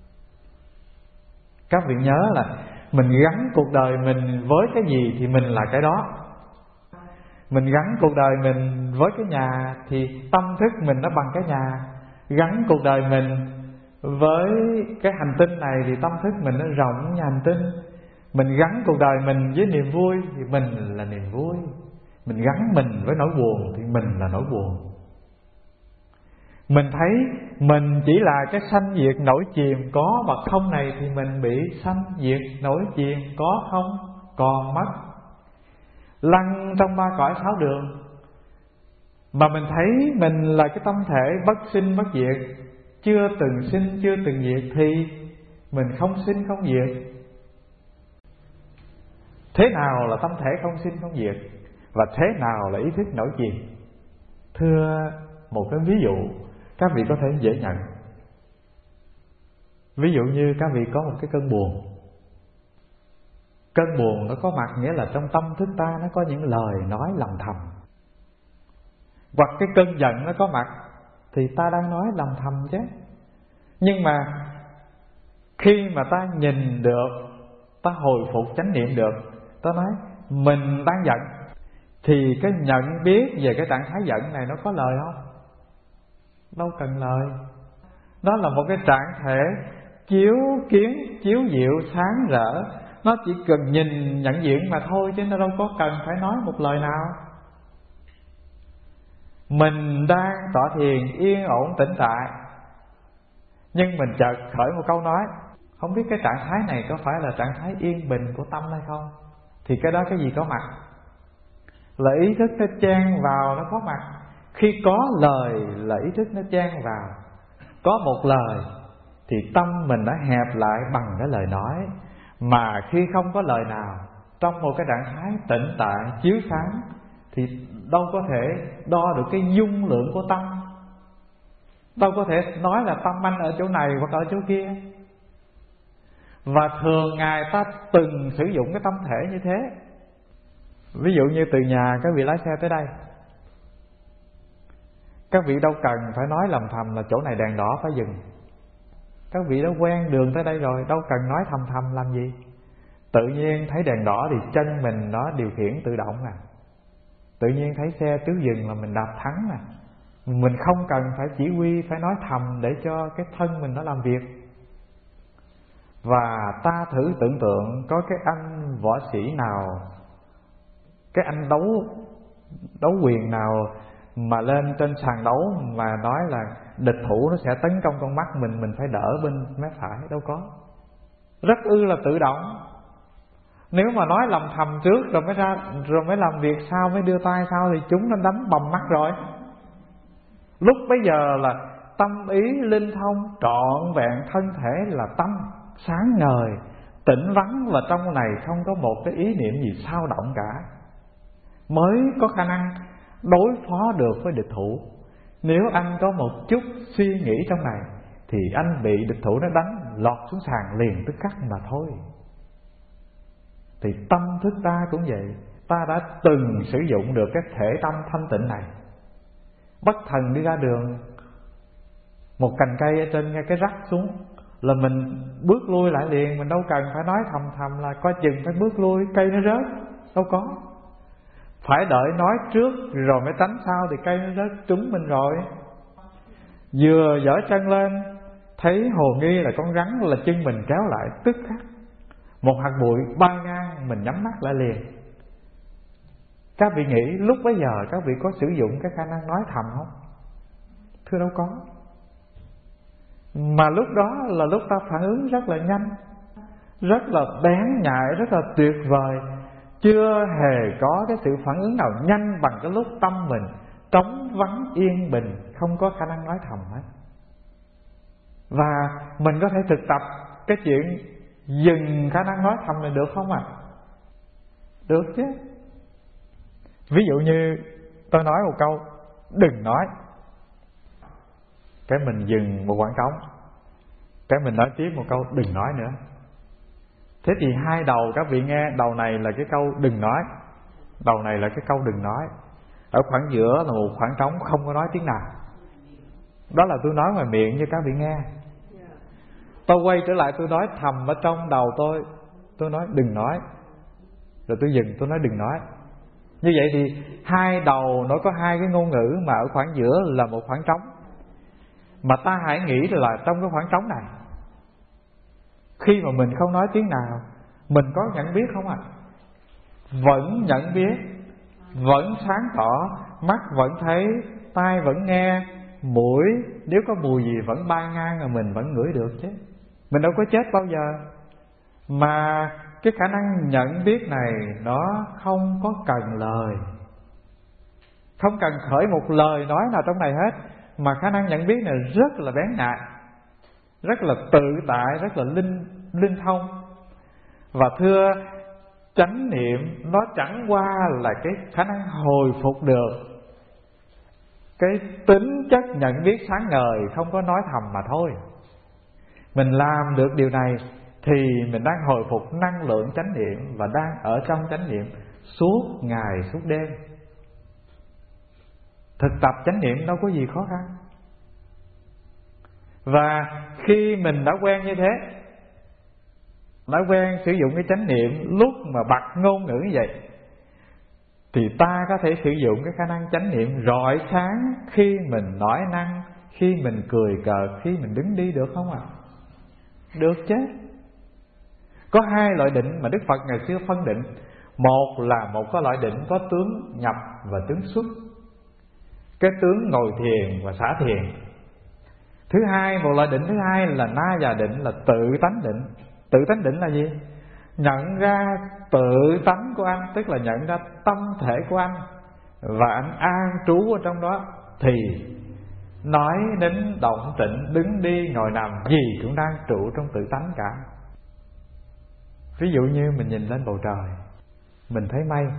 Các vị nhớ là mình gắn cuộc đời mình với cái gì thì mình là cái đó. Mình gắn cuộc đời mình với cái nhà thì tâm thức mình nó bằng cái nhà. Gắn cuộc đời mình với cái hành tinh này thì tâm thức mình nó rộng như hành tinh. Mình gắn cuộc đời mình với niềm vui thì mình là niềm vui. Mình gắn mình với nỗi buồn thì mình là nỗi buồn. Mình thấy mình chỉ là cái sanh diệt nổi chìm có và không này, thì mình bị sanh diệt nổi chìm có không còn mất, lăn trong ba cõi sáu đường. Mà mình thấy mình là cái tâm thể bất sinh bất diệt, chưa từng sinh chưa từng diệt, thì mình không sinh không diệt. Thế nào là tâm thể không sinh không diệt, và thế nào là ý thức nổi chìm? Thưa, một cái ví dụ các vị có thể dễ nhận. Ví dụ như các vị có một cái cơn buồn. Cơn buồn nó có mặt nghĩa là trong tâm thức ta nó có những lời nói lầm thầm. Hoặc cái cơn giận nó có mặt thì ta đang nói lầm thầm chứ. Nhưng mà khi mà ta nhìn được, ta hồi phục chánh niệm được, ta nói mình đang giận, thì cái nhận biết về cái trạng thái giận này nó có lời không? Đâu cần lời. Đó là một cái trạng thể chiếu kiến, chiếu diệu, sáng rỡ. Nó chỉ cần nhìn nhận diện mà thôi, chứ nó đâu có cần phải nói một lời nào. Mình đang tọa thiền yên ổn tĩnh tại, nhưng mình chợt khởi một câu nói, không biết cái trạng thái này có phải là trạng thái yên bình của tâm hay không. Thì cái đó cái gì có mặt? Là ý thức nó chen vào, nó có mặt. Khi có lời là ý thức nó chen vào. Có một lời thì tâm mình đã hẹp lại bằng cái lời nói. Mà khi không có lời nào, trong một cái trạng thái tĩnh tại chiếu sáng, thì đâu có thể đo được cái dung lượng của tâm. Đâu có thể nói là tâm anh ở chỗ này hoặc ở chỗ kia. Và thường Ngài ta từng sử dụng cái tâm thể như thế. Ví dụ như từ nhà các vị lái xe tới đây, các vị đâu cần phải nói lầm thầm là chỗ này đèn đỏ phải dừng. Các vị đã quen đường tới đây rồi, đâu cần nói thầm thầm làm gì. Tự nhiên thấy đèn đỏ thì chân mình nó điều khiển tự động à. Tự nhiên thấy xe trước dừng là mình đạp thắng à. Mình không cần phải chỉ huy, phải nói thầm để cho cái thân mình nó làm việc. Và ta thử tưởng tượng có cái anh võ sĩ nào, cái anh đấu đấu quyền nào mà lên trên sàn đấu mà nói là địch thủ nó sẽ tấn công con mắt mình, mình phải đỡ bên mé phải, đâu có. Rất ư là tự động. Nếu mà nói lầm thầm trước rồi mới ra, rồi mới làm việc sau, mới đưa tay sau, thì chúng nó đánh bầm mắt rồi. Lúc bấy giờ là tâm ý linh thông trọn vẹn, thân thể là tâm sáng ngời, tĩnh vắng, và trong này không có một cái ý niệm gì xao động cả, mới có khả năng đối phó được với địch thủ. Nếu anh có một chút suy nghĩ trong này thì anh bị địch thủ nó đánh lọt xuống sàn liền tức khắc mà thôi. Thì tâm thức ta cũng vậy. Ta đã từng sử dụng được cái thể tâm thanh tịnh này. Bất thần đi ra đường, một cành cây ở trên ngay cái rắc xuống là mình bước lui lại liền. Mình đâu cần phải nói thầm thầm là coi chừng phải bước lui, cây nó rớt. Đâu có. Phải đợi nói trước rồi mới tránh sau, thì cây nó rớt trúng mình rồi. Vừa giở chân lên thấy hồ nghi là con rắn, là chân mình kéo lại tức khắc. Một hạt bụi bay ngang, mình nhắm mắt lại liền. Các vị nghĩ lúc bấy giờ các vị có sử dụng cái khả năng nói thầm không? Thưa đâu có. Mà lúc đó là lúc ta phản ứng rất là nhanh, rất là bén nhạy, rất là tuyệt vời. Chưa hề có cái sự phản ứng nào nhanh bằng cái lúc tâm mình trống vắng yên bình, không có khả năng nói thầm hết. Và mình có thể thực tập cái chuyện dừng khả năng nói thầm này được không ạ? À? Được chứ. Ví dụ như tôi nói một câu đừng nói, cái mình dừng một khoảng trống, cái mình nói tiếp một câu đừng nói nữa. Thế thì hai đầu các vị nghe, đầu này là cái câu đừng nói, đầu này là cái câu đừng nói. Ở khoảng giữa là một khoảng trống không có nói tiếng nào. Đó là tôi nói ngoài miệng cho các vị nghe. Tôi quay trở lại tôi nói thầm ở trong đầu tôi, tôi nói đừng nói, rồi tôi dừng tôi nói đừng nói. Như vậy thì hai đầu nó có hai cái ngôn ngữ, mà ở khoảng giữa là một khoảng trống. Mà ta hãy nghĩ là trong cái khoảng trống này, khi mà mình không nói tiếng nào, mình có nhận biết không ạ? À? Vẫn nhận biết, vẫn sáng tỏ, mắt vẫn thấy, tai vẫn nghe, mũi nếu có mùi gì vẫn bay ngang rồi mình vẫn ngửi được chứ. Mình đâu có chết bao giờ. Mà cái khả năng nhận biết này nó không có cần lời, không cần khởi một lời nói nào trong này hết. Mà khả năng nhận biết này rất là bén nhạy, rất là tự tại, rất là linh, linh thông. Và thưa, chánh niệm nó chẳng qua là cái khả năng hồi phục được cái tính chất nhận biết sáng ngời, không có nói thầm mà thôi. Mình làm được điều này thì mình đang hồi phục năng lượng chánh niệm, và đang ở trong chánh niệm suốt ngày suốt đêm. Thực tập chánh niệm đâu có gì khó khăn. Và khi mình đã quen như thế, đã quen sử dụng cái chánh niệm lúc mà bật ngôn ngữ như vậy, thì ta có thể sử dụng cái khả năng chánh niệm rọi sáng khi mình nói năng, khi mình cười cợt, khi mình đứng đi, được không ạ? À? Được chứ. Có hai loại định mà Đức Phật ngày xưa phân định. Một là một cái loại định có tướng nhập và tướng xuất, cái tướng ngồi thiền và xả thiền. Thứ hai, một loại định thứ hai là na già định, là tự tánh định. Tự tánh định là gì? Nhận ra tự tánh của anh, tức là nhận ra tâm thể của anh, và anh an trú ở trong đó, thì nói nín động tĩnh, đứng đi ngồi nằm gì cũng đang trụ trong tự tánh cả. Ví dụ như mình nhìn lên bầu trời, mình thấy mây,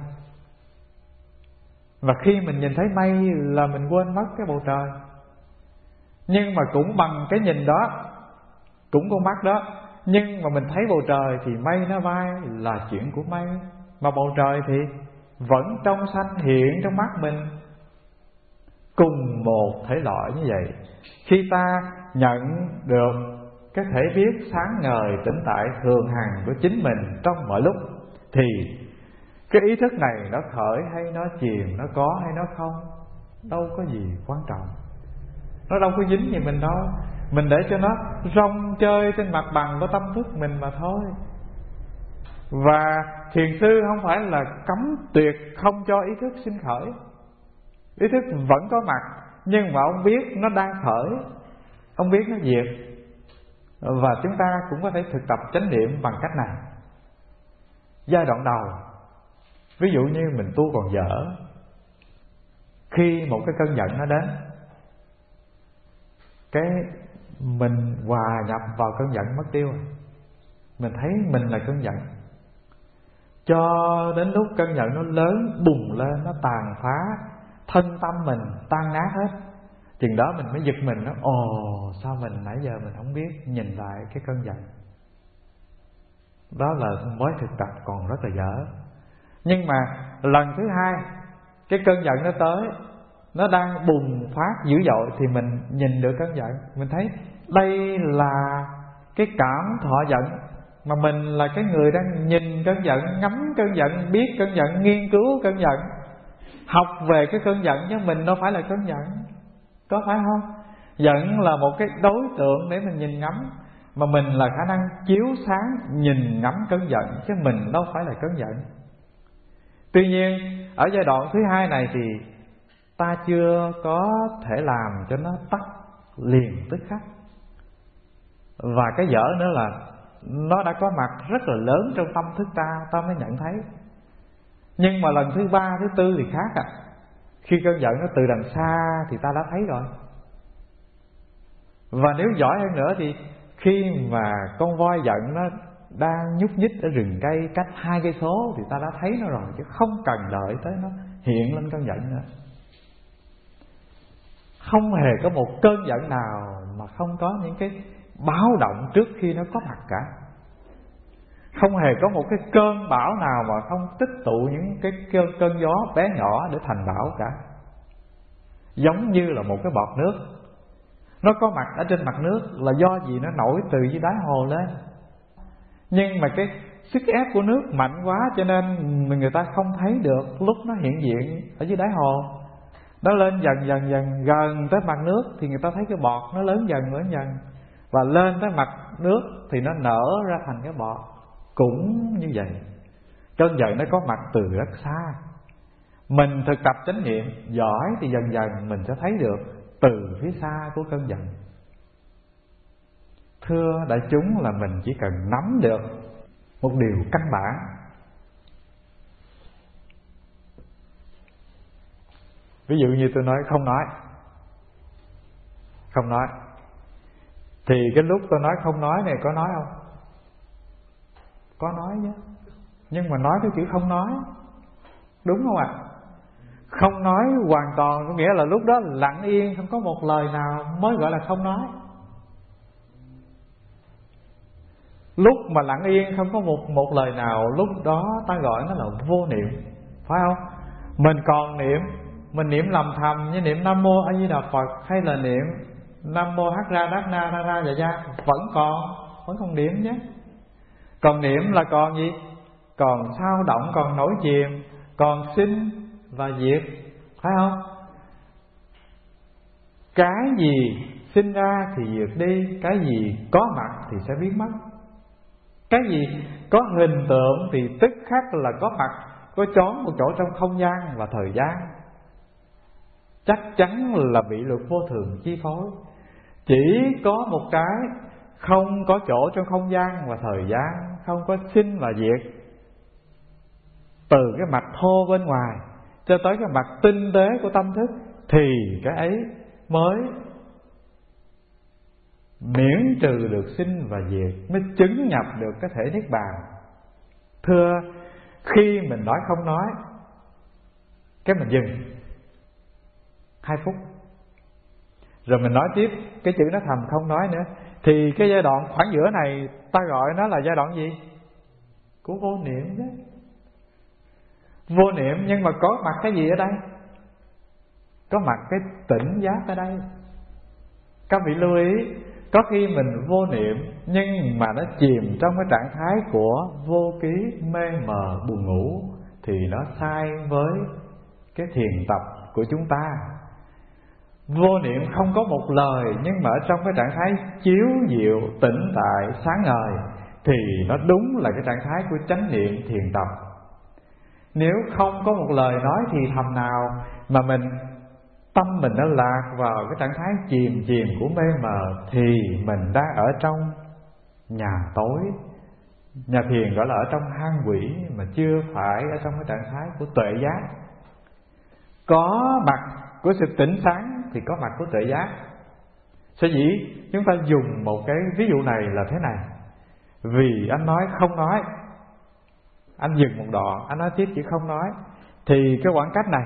và khi mình nhìn thấy mây là mình quên mất cái bầu trời. Nhưng mà cũng bằng cái nhìn đó, cũng con mắt đó, nhưng mà mình thấy bầu trời thì mây nó bay là chuyện của mây, mà bầu trời thì vẫn trong xanh hiện trong mắt mình. Cùng một thể loại như vậy, khi ta nhận được cái thể biết sáng ngời tĩnh tại thường hằng của chính mình trong mọi lúc, thì cái ý thức này nó khởi hay nó chìm, nó có hay nó không, đâu có gì quan trọng. Nó đâu có dính gì mình đâu. Mình để cho nó rong chơi trên mặt bằng của tâm thức mình mà thôi. Và thiền sư không phải là cấm tuyệt không cho ý thức sinh khởi. Ý thức vẫn có mặt, nhưng mà ông biết nó đang khởi, ông biết nó diệt. Và chúng ta cũng có thể thực tập chánh niệm bằng cách này. Giai đoạn đầu, ví dụ như mình tu còn dở, khi một cái cơn giận nó đến, cái mình hòa nhập vào cơn giận mất tiêu. Mình thấy mình là cơn giận, cho đến lúc cơn giận nó lớn bùng lên, nó tàn phá thân tâm mình, tan nát hết. Chừng đó mình mới giật mình, nó ồ sao mình nãy giờ mình không biết nhìn lại cái cơn giận. Đó là mới thực tập còn rất là dở. Nhưng mà lần thứ hai, cái cơn giận nó tới, nó đang bùng phát dữ dội, thì mình nhìn được cơn giận. Mình thấy đây là cái cảm thọ giận, mà mình là cái người đang nhìn cơn giận, ngắm cơn giận, biết cơn giận, nghiên cứu cơn giận, học về cái cơn giận, chứ mình đâu phải là cơn giận. Có phải không? Giận là một cái đối tượng để mình nhìn ngắm, mà mình là khả năng chiếu sáng nhìn ngắm cơn giận, chứ mình đâu phải là cơn giận. Tuy nhiên ở giai đoạn thứ hai này thì ta chưa có thể làm cho nó tắt liền tức khắc. Và cái dở nữa là nó đã có mặt rất là lớn trong tâm thức ta, ta mới nhận thấy. Nhưng mà lần thứ ba, thứ tư thì khác à. Khi cơn giận nó từ đằng xa thì ta đã thấy rồi. Và nếu giỏi hơn nữa thì khi mà con voi giận nó đang nhúc nhích ở rừng cây cách hai cây số thì ta đã thấy nó rồi, chứ không cần đợi tới nó hiện lên cơn giận nữa. Không hề có một cơn giận nào mà không có những cái báo động trước khi nó có mặt cả. Không hề có một cái cơn bão nào mà không tích tụ những cái cơn, cơn gió bé nhỏ để thành bão cả. Giống như là một cái bọt nước, nó có mặt ở trên mặt nước là do gì nó nổi từ dưới đáy hồ lên. Nhưng mà cái sức ép của nước mạnh quá cho nên người ta không thấy được lúc nó hiện diện ở dưới đáy hồ. Nó lên dần dần dần gần tới mặt nước thì người ta thấy cái bọt nó lớn dần lớn dần. Và lên tới mặt nước thì nó nở ra thành cái bọt. Cũng như vậy, cơn giận nó có mặt từ rất xa. Mình thực tập chánh niệm giỏi thì dần dần mình sẽ thấy được từ phía xa của cơn giận. Thưa đại chúng là mình chỉ cần nắm được một điều căn bản. Ví dụ như tôi nói không nói, không nói, thì cái lúc tôi nói không nói này có nói không? Có nói chứ. Nhưng mà nói cái chữ không nói, đúng không ạ? Không nói hoàn toàn có nghĩa là lúc đó lặng yên, không có một lời nào mới gọi là không nói. Lúc mà lặng yên không có một, một lời nào, lúc đó ta gọi nó là vô niệm, phải không? Mình còn niệm, mình niệm lầm thầm như niệm Nam Mô A Di Đà Phật, hay là niệm Nam Mô Hắc Ra Đát Na Ra Ra Dạ Gia, vẫn còn, vẫn còn niệm nhé. Còn niệm là còn gì? Còn sao động, còn nổi chìm, còn sinh và diệt, phải không? Cái gì sinh ra thì diệt đi, cái gì có mặt thì sẽ biến mất. Cái gì có hình tượng thì tức khắc là có mặt, có chốn một chỗ trong không gian và thời gian. Chắc chắn là bị luật vô thường chi phối. Chỉ có một cái không có chỗ trong không gian và thời gian, không có sinh và diệt. Từ cái mặt thô bên ngoài cho tới cái mặt tinh tế của tâm thức thì cái ấy mới miễn trừ được sinh và diệt, mới chứng nhập được cái thể niết bàn. Thưa, khi mình nói không nói, cái mình dừng hai phút, rồi mình nói tiếp cái chữ nó thầm không nói nữa, thì cái giai đoạn khoảng giữa này ta gọi nó là giai đoạn gì? Của vô niệm đó. Vô niệm, nhưng mà có mặt cái gì ở đây? Có mặt cái tỉnh giác ở đây. Các vị lưu ý, có khi mình vô niệm nhưng mà nó chìm trong cái trạng thái của vô ký, mê mờ, buồn ngủ, thì nó sai với cái thiền tập của chúng ta. Vô niệm không có một lời, nhưng mà ở trong cái trạng thái chiếu diệu, tĩnh tại, sáng ngời, thì nó đúng là cái trạng thái của chánh niệm thiền tập. Nếu không có một lời nói thì thầm nào mà mình tâm mình nó lạc vào cái trạng thái chìm chìm của mê mờ, thì mình đang ở trong nhà tối. Nhà thiền gọi là ở trong hang quỷ, mà chưa phải ở trong cái trạng thái của tuệ giác. Có mặt của sự tỉnh sáng thì có mặt của tuệ giác. Sở dĩ chúng ta dùng một cái ví dụ này là thế này. Vì anh nói không nói, anh dừng một đoạn, anh nói tiếp chỉ không nói, thì cái khoảng cách này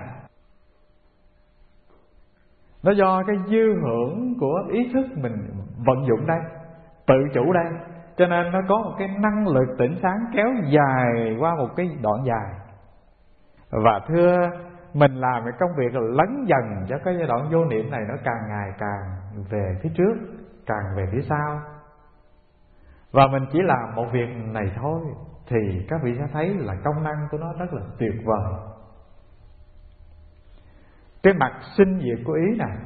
nó do cái dư hưởng của ý thức mình vận dụng đây, tự chủ đây, cho nên nó có một cái năng lực tỉnh sáng kéo dài qua một cái đoạn dài. Và thưa, mình làm cái công việc là lấn dần cho cái giai đoạn vô niệm này nó càng ngày càng về phía trước, càng về phía sau. Và mình chỉ làm một việc này thôi, thì các vị sẽ thấy là công năng của nó rất là tuyệt vời. Cái mặt sinh diệt của ý này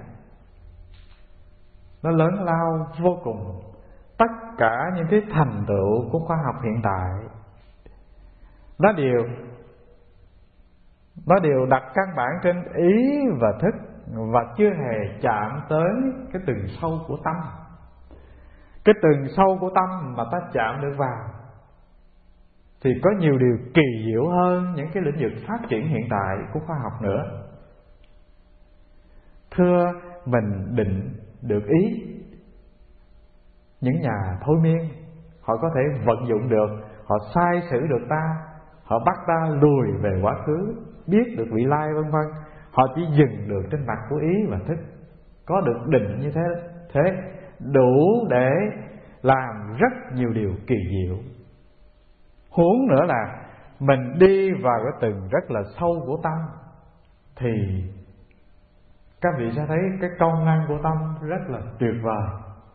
nó lớn lao vô cùng. Tất cả những cái thành tựu của khoa học hiện tại nó đều Nó đều đặt căn bản trên ý và thức, và chưa hề chạm tới cái tầng sâu của tâm. Cái tầng sâu của tâm mà ta chạm được vào thì có nhiều điều kỳ diệu hơn những cái lĩnh vực phát triển hiện tại của khoa học nữa. Thưa, mình định được ý, những nhà thôi miên họ có thể vận dụng được, họ sai sử được ta, họ bắt ta lùi về quá khứ, biết được vị lai vân vân. Họ chỉ dừng được trên mặt của ý và thức, có được định như thế, thế đủ để làm rất nhiều điều kỳ diệu. Huống nữa là mình đi vào cái tầng rất là sâu của tâm, thì các vị sẽ thấy cái công năng của tâm rất là tuyệt vời.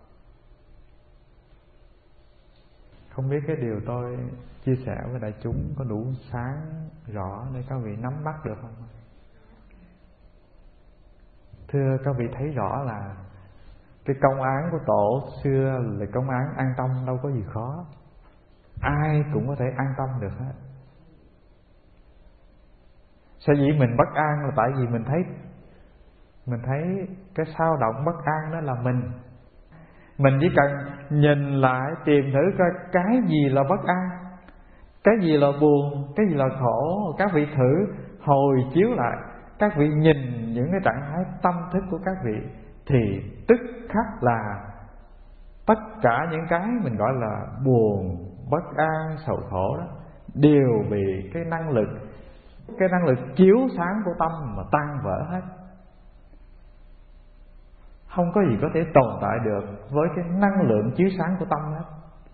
Không biết cái điều tôi chia sẻ với đại chúng có đủ sáng rõ để các vị nắm bắt được không? Thưa, các vị thấy rõ là cái công án của tổ xưa là công án an tâm, đâu có gì khó. Ai cũng có thể an tâm được hết. Sở dĩ mình bất an là tại vì mình thấy Mình thấy cái sao động bất an đó là mình. Mình chỉ cần nhìn lại, tìm thử coi cái gì là bất an, cái gì là buồn, cái gì là khổ. Các vị thử hồi chiếu lại, các vị nhìn những cái trạng thái tâm thức của các vị, thì tức khắc là tất cả những cái mình gọi là buồn, bất an, sầu khổ đó đều bị cái năng lực Cái năng lực chiếu sáng của tâm mà tan vỡ hết. Không có gì có thể tồn tại được với cái năng lượng chiếu sáng của tâm hết.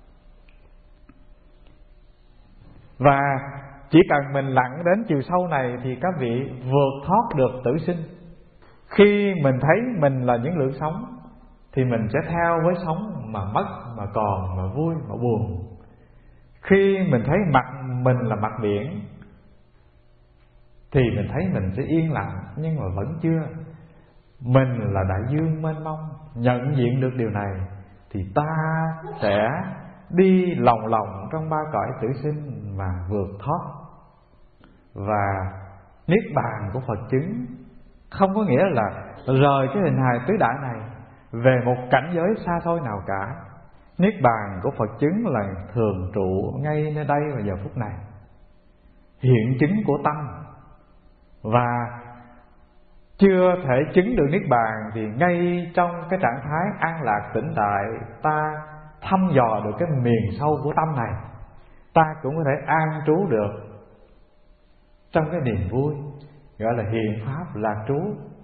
Và chỉ cần mình lặn đến chiều sâu này thì các vị vượt thoát được tử sinh. Khi mình thấy mình là những lượng sống thì mình sẽ theo với sống, mà mất, mà còn, mà vui, mà buồn. Khi mình thấy mặt mình là mặt biển thì mình thấy mình sẽ yên lặng, nhưng mà vẫn chưa. Mình là đại dương mênh mông. Nhận diện được điều này thì ta sẽ đi lòng lòng trong ba cõi tử sinh và vượt thoát. Và niết bàn của Phật chứng không có nghĩa là rời cái hình hài tứ đại này về một cảnh giới xa xôi nào cả. Niết bàn của Phật chứng là thường trụ ngay nơi đây và giờ phút này, hiện chứng của tâm. Và chưa thể chứng được niết bàn, thì ngay trong cái trạng thái an lạc tĩnh tại, ta thăm dò được cái miền sâu của tâm này, ta cũng có thể an trú được trong cái niềm vui, gọi là hiện pháp lạc trú.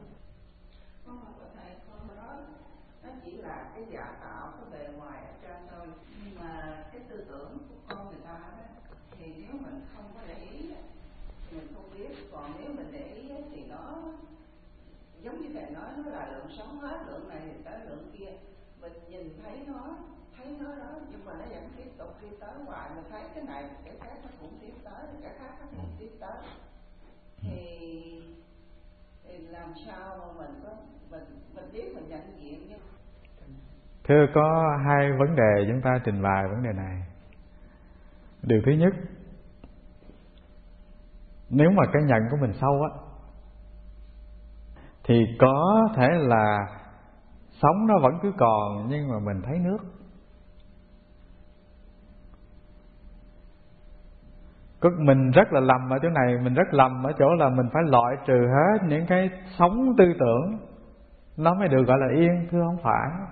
Thưa, có hai vấn đề chúng ta trình bày vấn đề này. Điều thứ nhất, nếu mà cái nhận của mình sâu á, thì có thể là sống nó vẫn cứ còn, nhưng mà mình thấy nước. Mình rất là lầm ở chỗ này, mình rất lầm ở chỗ là mình phải loại trừ hết những cái sống tư tưởng nó mới được gọi là yên. Thưa, không phải.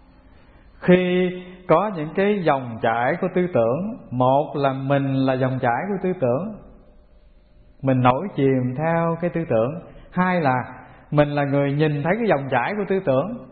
Khi có những cái dòng chảy của tư tưởng, một là mình là dòng chảy của tư tưởng, mình nổi chìm theo cái tư tưởng. Hai là mình là người nhìn thấy cái dòng chảy của tư tưởng.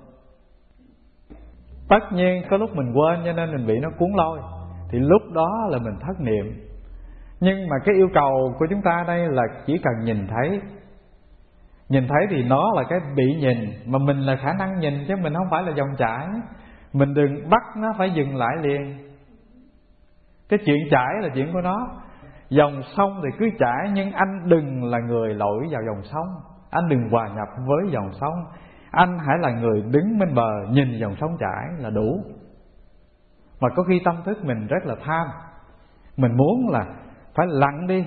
Tất nhiên có lúc mình quên cho nên mình bị nó cuốn lôi, thì lúc đó là mình thất niệm. Nhưng mà cái yêu cầu của chúng ta đây là chỉ cần nhìn thấy. Nhìn thấy thì nó là cái bị nhìn, mà mình là khả năng nhìn chứ mình không phải là dòng chảy. Mình đừng bắt nó phải dừng lại liền. Cái chuyện chảy là chuyện của nó. Dòng sông thì cứ chảy, nhưng anh đừng là người lội vào dòng sông. Anh đừng hòa nhập với dòng sông. Anh hãy là người đứng bên bờ nhìn dòng sông chảy là đủ. Mà có khi tâm thức mình rất là tham, mình muốn là phải lặng đi,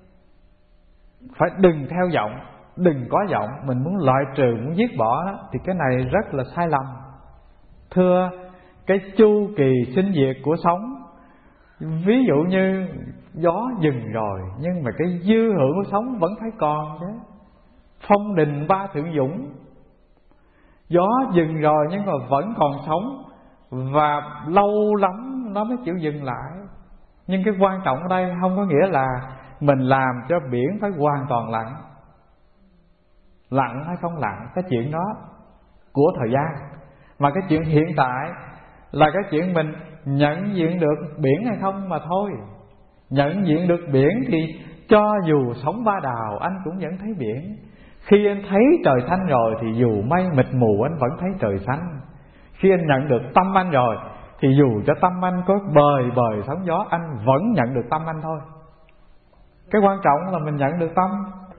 phải đừng theo vọng, đừng có vọng, mình muốn loại trừ, muốn giết bỏ đó, thì cái này rất là sai lầm. Thưa, cái chu kỳ sinh diệt của sống, ví dụ như gió dừng rồi, nhưng mà cái dư hưởng của sống vẫn phải còn chứ. Phong đình ba thượng dũng, gió dừng rồi nhưng mà vẫn còn sống, và lâu lắm nó mới chịu dừng lại. Nhưng cái quan trọng ở đây không có nghĩa là mình làm cho biển phải hoàn toàn lặng. Lặng hay không lặng, cái chuyện đó của thời gian. Mà cái chuyện hiện tại là cái chuyện mình nhận diện được biển hay không mà thôi. Nhận diện được biển thì cho dù sóng ba đào anh cũng vẫn thấy biển. Khi anh thấy trời xanh rồi thì dù mây mịt mù anh vẫn thấy trời xanh. Khi anh nhận được tâm anh rồi thì dù cho tâm anh có bời bời sóng gió, anh vẫn nhận được tâm anh thôi. Cái quan trọng là mình nhận được tâm.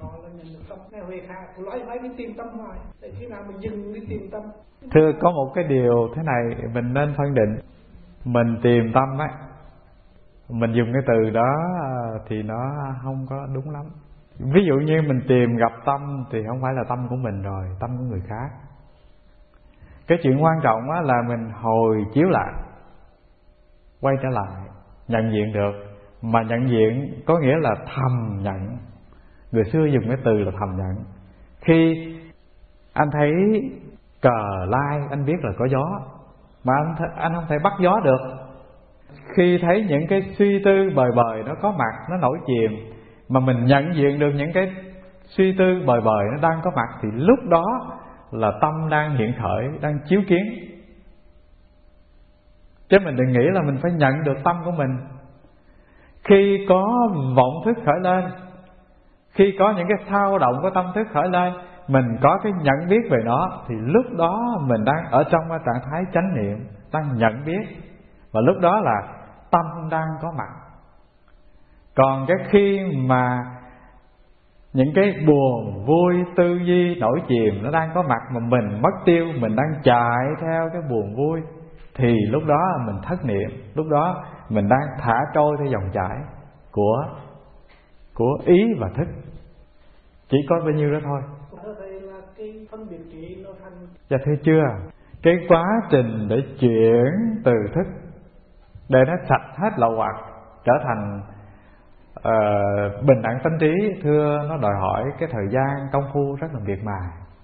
Thưa, có một cái điều thế này mình nên phân định. Mình tìm tâm ấy, mình dùng cái từ đó thì nó không có đúng lắm. Ví dụ như mình tìm gặp tâm thì không phải là tâm của mình rồi, tâm của người khác. Cái chuyện quan trọng là mình hồi chiếu lại, quay trở lại, nhận diện được. Mà nhận diện có nghĩa là thầm nhận. Người xưa dùng cái từ là thầm nhận. Khi anh thấy cờ lai, anh biết là có gió, mà anh, th- anh không thể bắt gió được. Khi thấy những cái suy tư bời bời nó có mặt, nó nổi chìm, mà mình nhận diện được những cái suy tư bời bời nó đang có mặt, thì lúc đó là tâm đang hiện khởi, đang chiếu kiến. Chứ mình đừng nghĩ là mình phải nhận được tâm của mình. Khi có vọng thức khởi lên, khi có những cái thao động của tâm thức khởi lên, mình có cái nhận biết về nó, thì lúc đó mình đang ở trong cái trạng thái chánh niệm, đang nhận biết. Và lúc đó là tâm đang có mặt. Còn cái khi mà những cái buồn, vui, tư duy, nổi chìm nó đang có mặt mà mình mất tiêu, mình đang chạy theo cái buồn vui, thì lúc đó mình thất niệm. Lúc đó mình đang thả trôi theo dòng chảy của của ý và thức. Chỉ có bao nhiêu đó thôi. Dạ thưa chưa, cái quá trình để chuyển từ thức để nó sạch hết lậu hoặc trở thành uh, bình đẳng tánh trí, thưa, nó đòi hỏi cái thời gian công phu rất là miệt mài.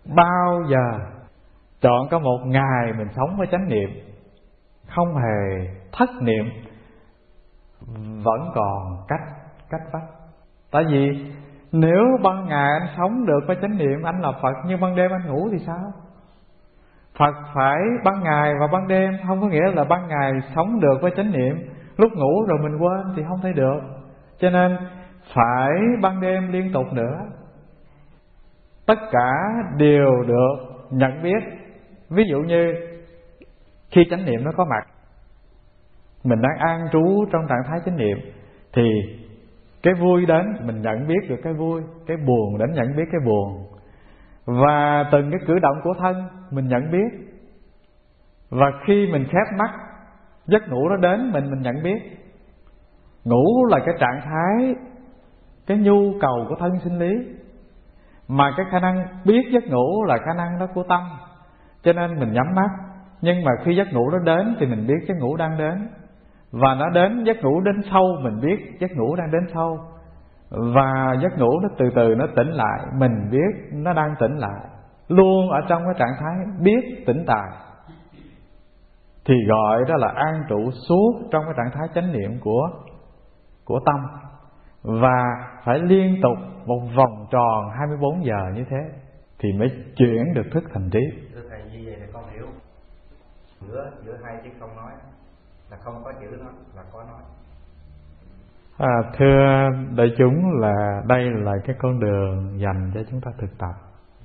bao giờ chọn có một ngày mình sống với chánh niệm, không hề thất niệm, vẫn còn cách cách vách. Tại vì nếu ban ngày anh sống được với chánh niệm, anh là Phật, nhưng ban đêm anh ngủ thì sao? Phật phải ban ngày và ban đêm, không có nghĩa là ban ngày sống được với chánh niệm, lúc ngủ rồi mình quên thì không thể được. Cho nên phải ban đêm liên tục nữa. Tất cả đều được nhận biết. Ví dụ như khi chánh niệm nó có mặt, mình đang an trú trong trạng thái chánh niệm, thì cái vui đến mình nhận biết được cái vui, cái buồn đến nhận biết cái buồn, và từng cái cử động của thân mình nhận biết. Và khi mình khép mắt, giấc ngủ nó đến mình mình nhận biết. Ngủ là cái trạng thái, cái nhu cầu của thân sinh lý, mà cái khả năng biết giấc ngủ là khả năng đó của tâm. Cho nên mình nhắm mắt, nhưng mà khi giấc ngủ nó đến thì mình biết giấc ngủ đang đến. Và nó đến, giấc ngủ đến sâu, mình biết giấc ngủ đang đến sâu. Và giấc ngủ nó từ từ nó tỉnh lại, mình biết nó đang tỉnh lại, luôn ở trong cái trạng thái biết tỉnh tại. Thì gọi đó là an trụ suốt trong cái trạng thái chánh niệm của của tâm. Và phải liên tục một vòng tròn hai mươi bốn giờ như thế thì mới chuyển được thức thành trí. Thưa thầy, như vậy là con hiểu giữa giữa hai chữ không nói là không có chữ nói, là có nói. À, thưa đại chúng, là đây là cái con đường dành cho chúng ta thực tập.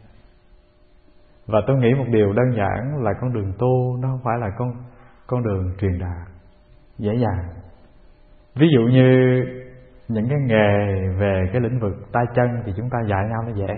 Và tôi nghĩ một điều đơn giản là con đường tu nó không phải là con con đường truyền đạt dễ dàng. Ví dụ như những cái nghề về cái lĩnh vực tay chân thì chúng ta dạy nhau nó dễ.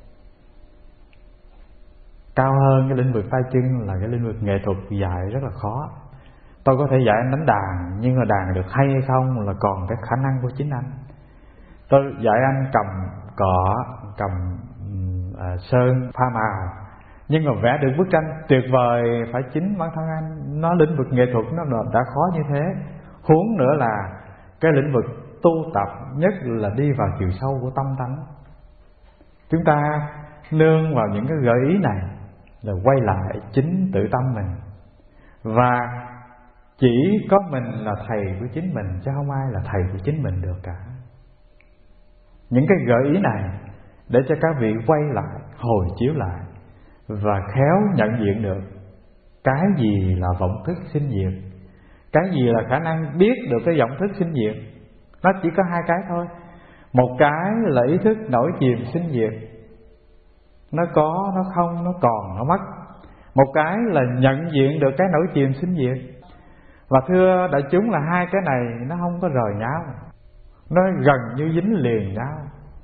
Cao hơn cái lĩnh vực tay chân là cái lĩnh vực nghệ thuật, dạy rất là khó. Tôi có thể dạy anh đánh đàn, nhưng mà đàn được hay hay không là còn cái khả năng của chính anh. Tôi dạy anh cầm cọ, cầm uh, sơn, pha màu, nhưng mà vẽ được bức tranh tuyệt vời phải chính bản thân anh. Nó lĩnh vực nghệ thuật nó đã khó như thế, huống nữa là cái lĩnh vực tu tập, nhất là đi vào chiều sâu của tâm tánh. Chúng ta nương vào những cái gợi ý này là quay lại chính tự tâm mình. Và chỉ có mình là thầy của chính mình, chứ không ai là thầy của chính mình được cả. Những cái gợi ý này để cho các vị quay lại, hồi chiếu lại, và khéo nhận diện được cái gì là vọng thức sinh diệt, cái gì là khả năng biết được cái vọng thức sinh diệt. Nó chỉ có hai cái thôi. Một cái là ý thức nổi chìm sinh diệt, nó có, nó không, nó còn, nó mất. Một cái là nhận diện được cái nổi chìm sinh diệt. Và thưa đại chúng, là hai cái này nó không có rời nhau, nó gần như dính liền nhau.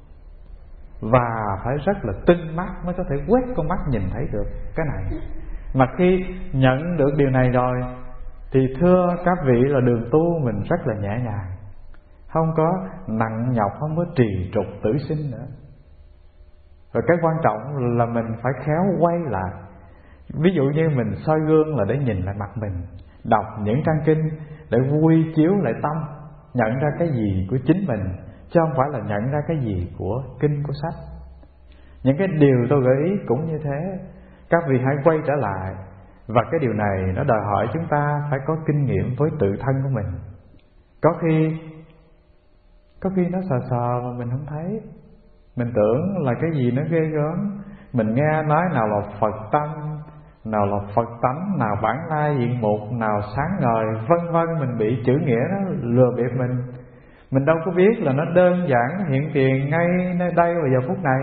Và phải rất là tinh mắt mới có thể quét con mắt nhìn thấy được cái này. Mà khi nhận được điều này rồi thì thưa các vị là đường tu mình rất là nhẹ nhàng, không có nặng nhọc, không có trì trục tử sinh nữa. Rồi cái quan trọng là mình phải khéo quay lại. Ví dụ như mình soi gương là để nhìn lại mặt mình, đọc những trang kinh để quy chiếu lại tâm, nhận ra cái gì của chính mình, chứ không phải là nhận ra cái gì của kinh, của sách. Những cái điều tôi gợi ý cũng như thế. Các vị hãy quay trở lại. Và cái điều này nó đòi hỏi chúng ta phải có kinh nghiệm với tự thân của mình. Có khi Có khi nó sờ sờ mà mình không thấy, mình tưởng là cái gì nó ghê gớm. Mình nghe nói nào là Phật tâm, nào là Phật tánh, nào bản lai diện mục, nào sáng ngời, vân vân. Mình bị chữ nghĩa nó lừa bịp mình. Mình đâu có biết là nó đơn giản hiện tiền ngay nơi đây vào giờ phút này.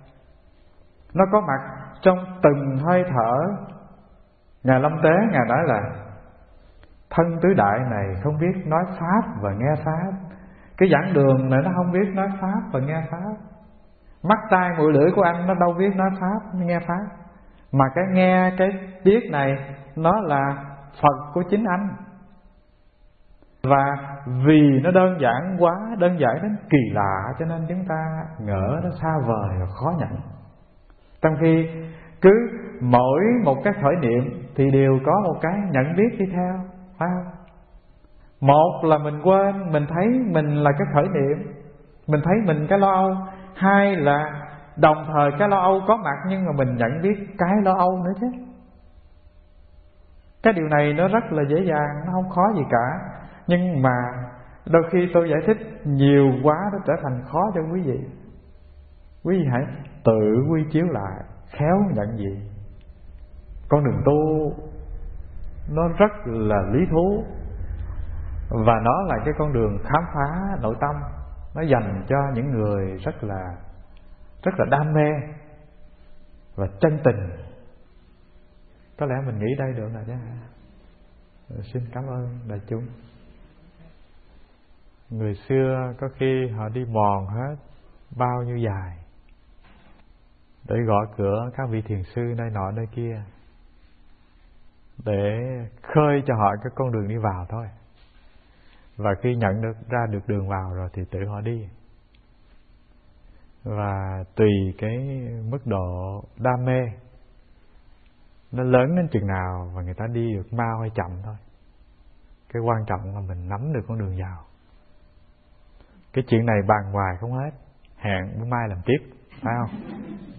Nó có mặt trong từng hơi thở. Ngài Lâm Tế Ngài nói là thân tứ đại này không biết nói pháp và nghe pháp. Cái giảng đường này nó không biết nói pháp và nghe pháp. Mắt tai mũi lưỡi của anh nó đâu biết nói pháp, nghe pháp. Mà cái nghe, cái biết này nó là Phật của chính anh. Và vì nó đơn giản quá, đơn giản đến kỳ lạ, cho nên chúng ta ngỡ nó xa vời và khó nhận. Trong khi cứ mỗi một cái khởi niệm thì đều có một cái nhận biết đi theo, phải không? Một là mình quên, mình thấy mình là cái khởi niệm, mình thấy mình cái lo âu. Hai là Đồng thời cái lo âu có mặt, nhưng mà mình nhận biết cái lo âu nữa chứ. Cái điều này nó rất là dễ dàng, nó không khó gì cả. Nhưng mà đôi khi tôi giải thích nhiều quá, nó trở thành khó cho quý vị. Quý vị hãy tự quy chiếu lại, khéo nhận diện. Con đường tu nó rất là lý thú, và nó là cái con đường khám phá nội tâm. Nó dành cho những người rất là rất là đam mê và chân tình. Có lẽ mình nghĩ đây được rồi chứ. Xin cảm ơn đại chúng. Người xưa có khi họ đi mòn hết bao nhiêu dài để gõ cửa các vị thiền sư nơi nọ nơi kia, để khơi cho họ cái con đường đi vào thôi. Và khi nhận được ra được đường vào rồi thì tự họ đi. Và tùy cái mức độ đam mê nó lớn đến chừng nào và người ta đi được mau hay chậm thôi. Cái quan trọng là mình nắm được con đường vào. Cái chuyện này bàn hoài không hết, hẹn bữa mai làm tiếp, phải không?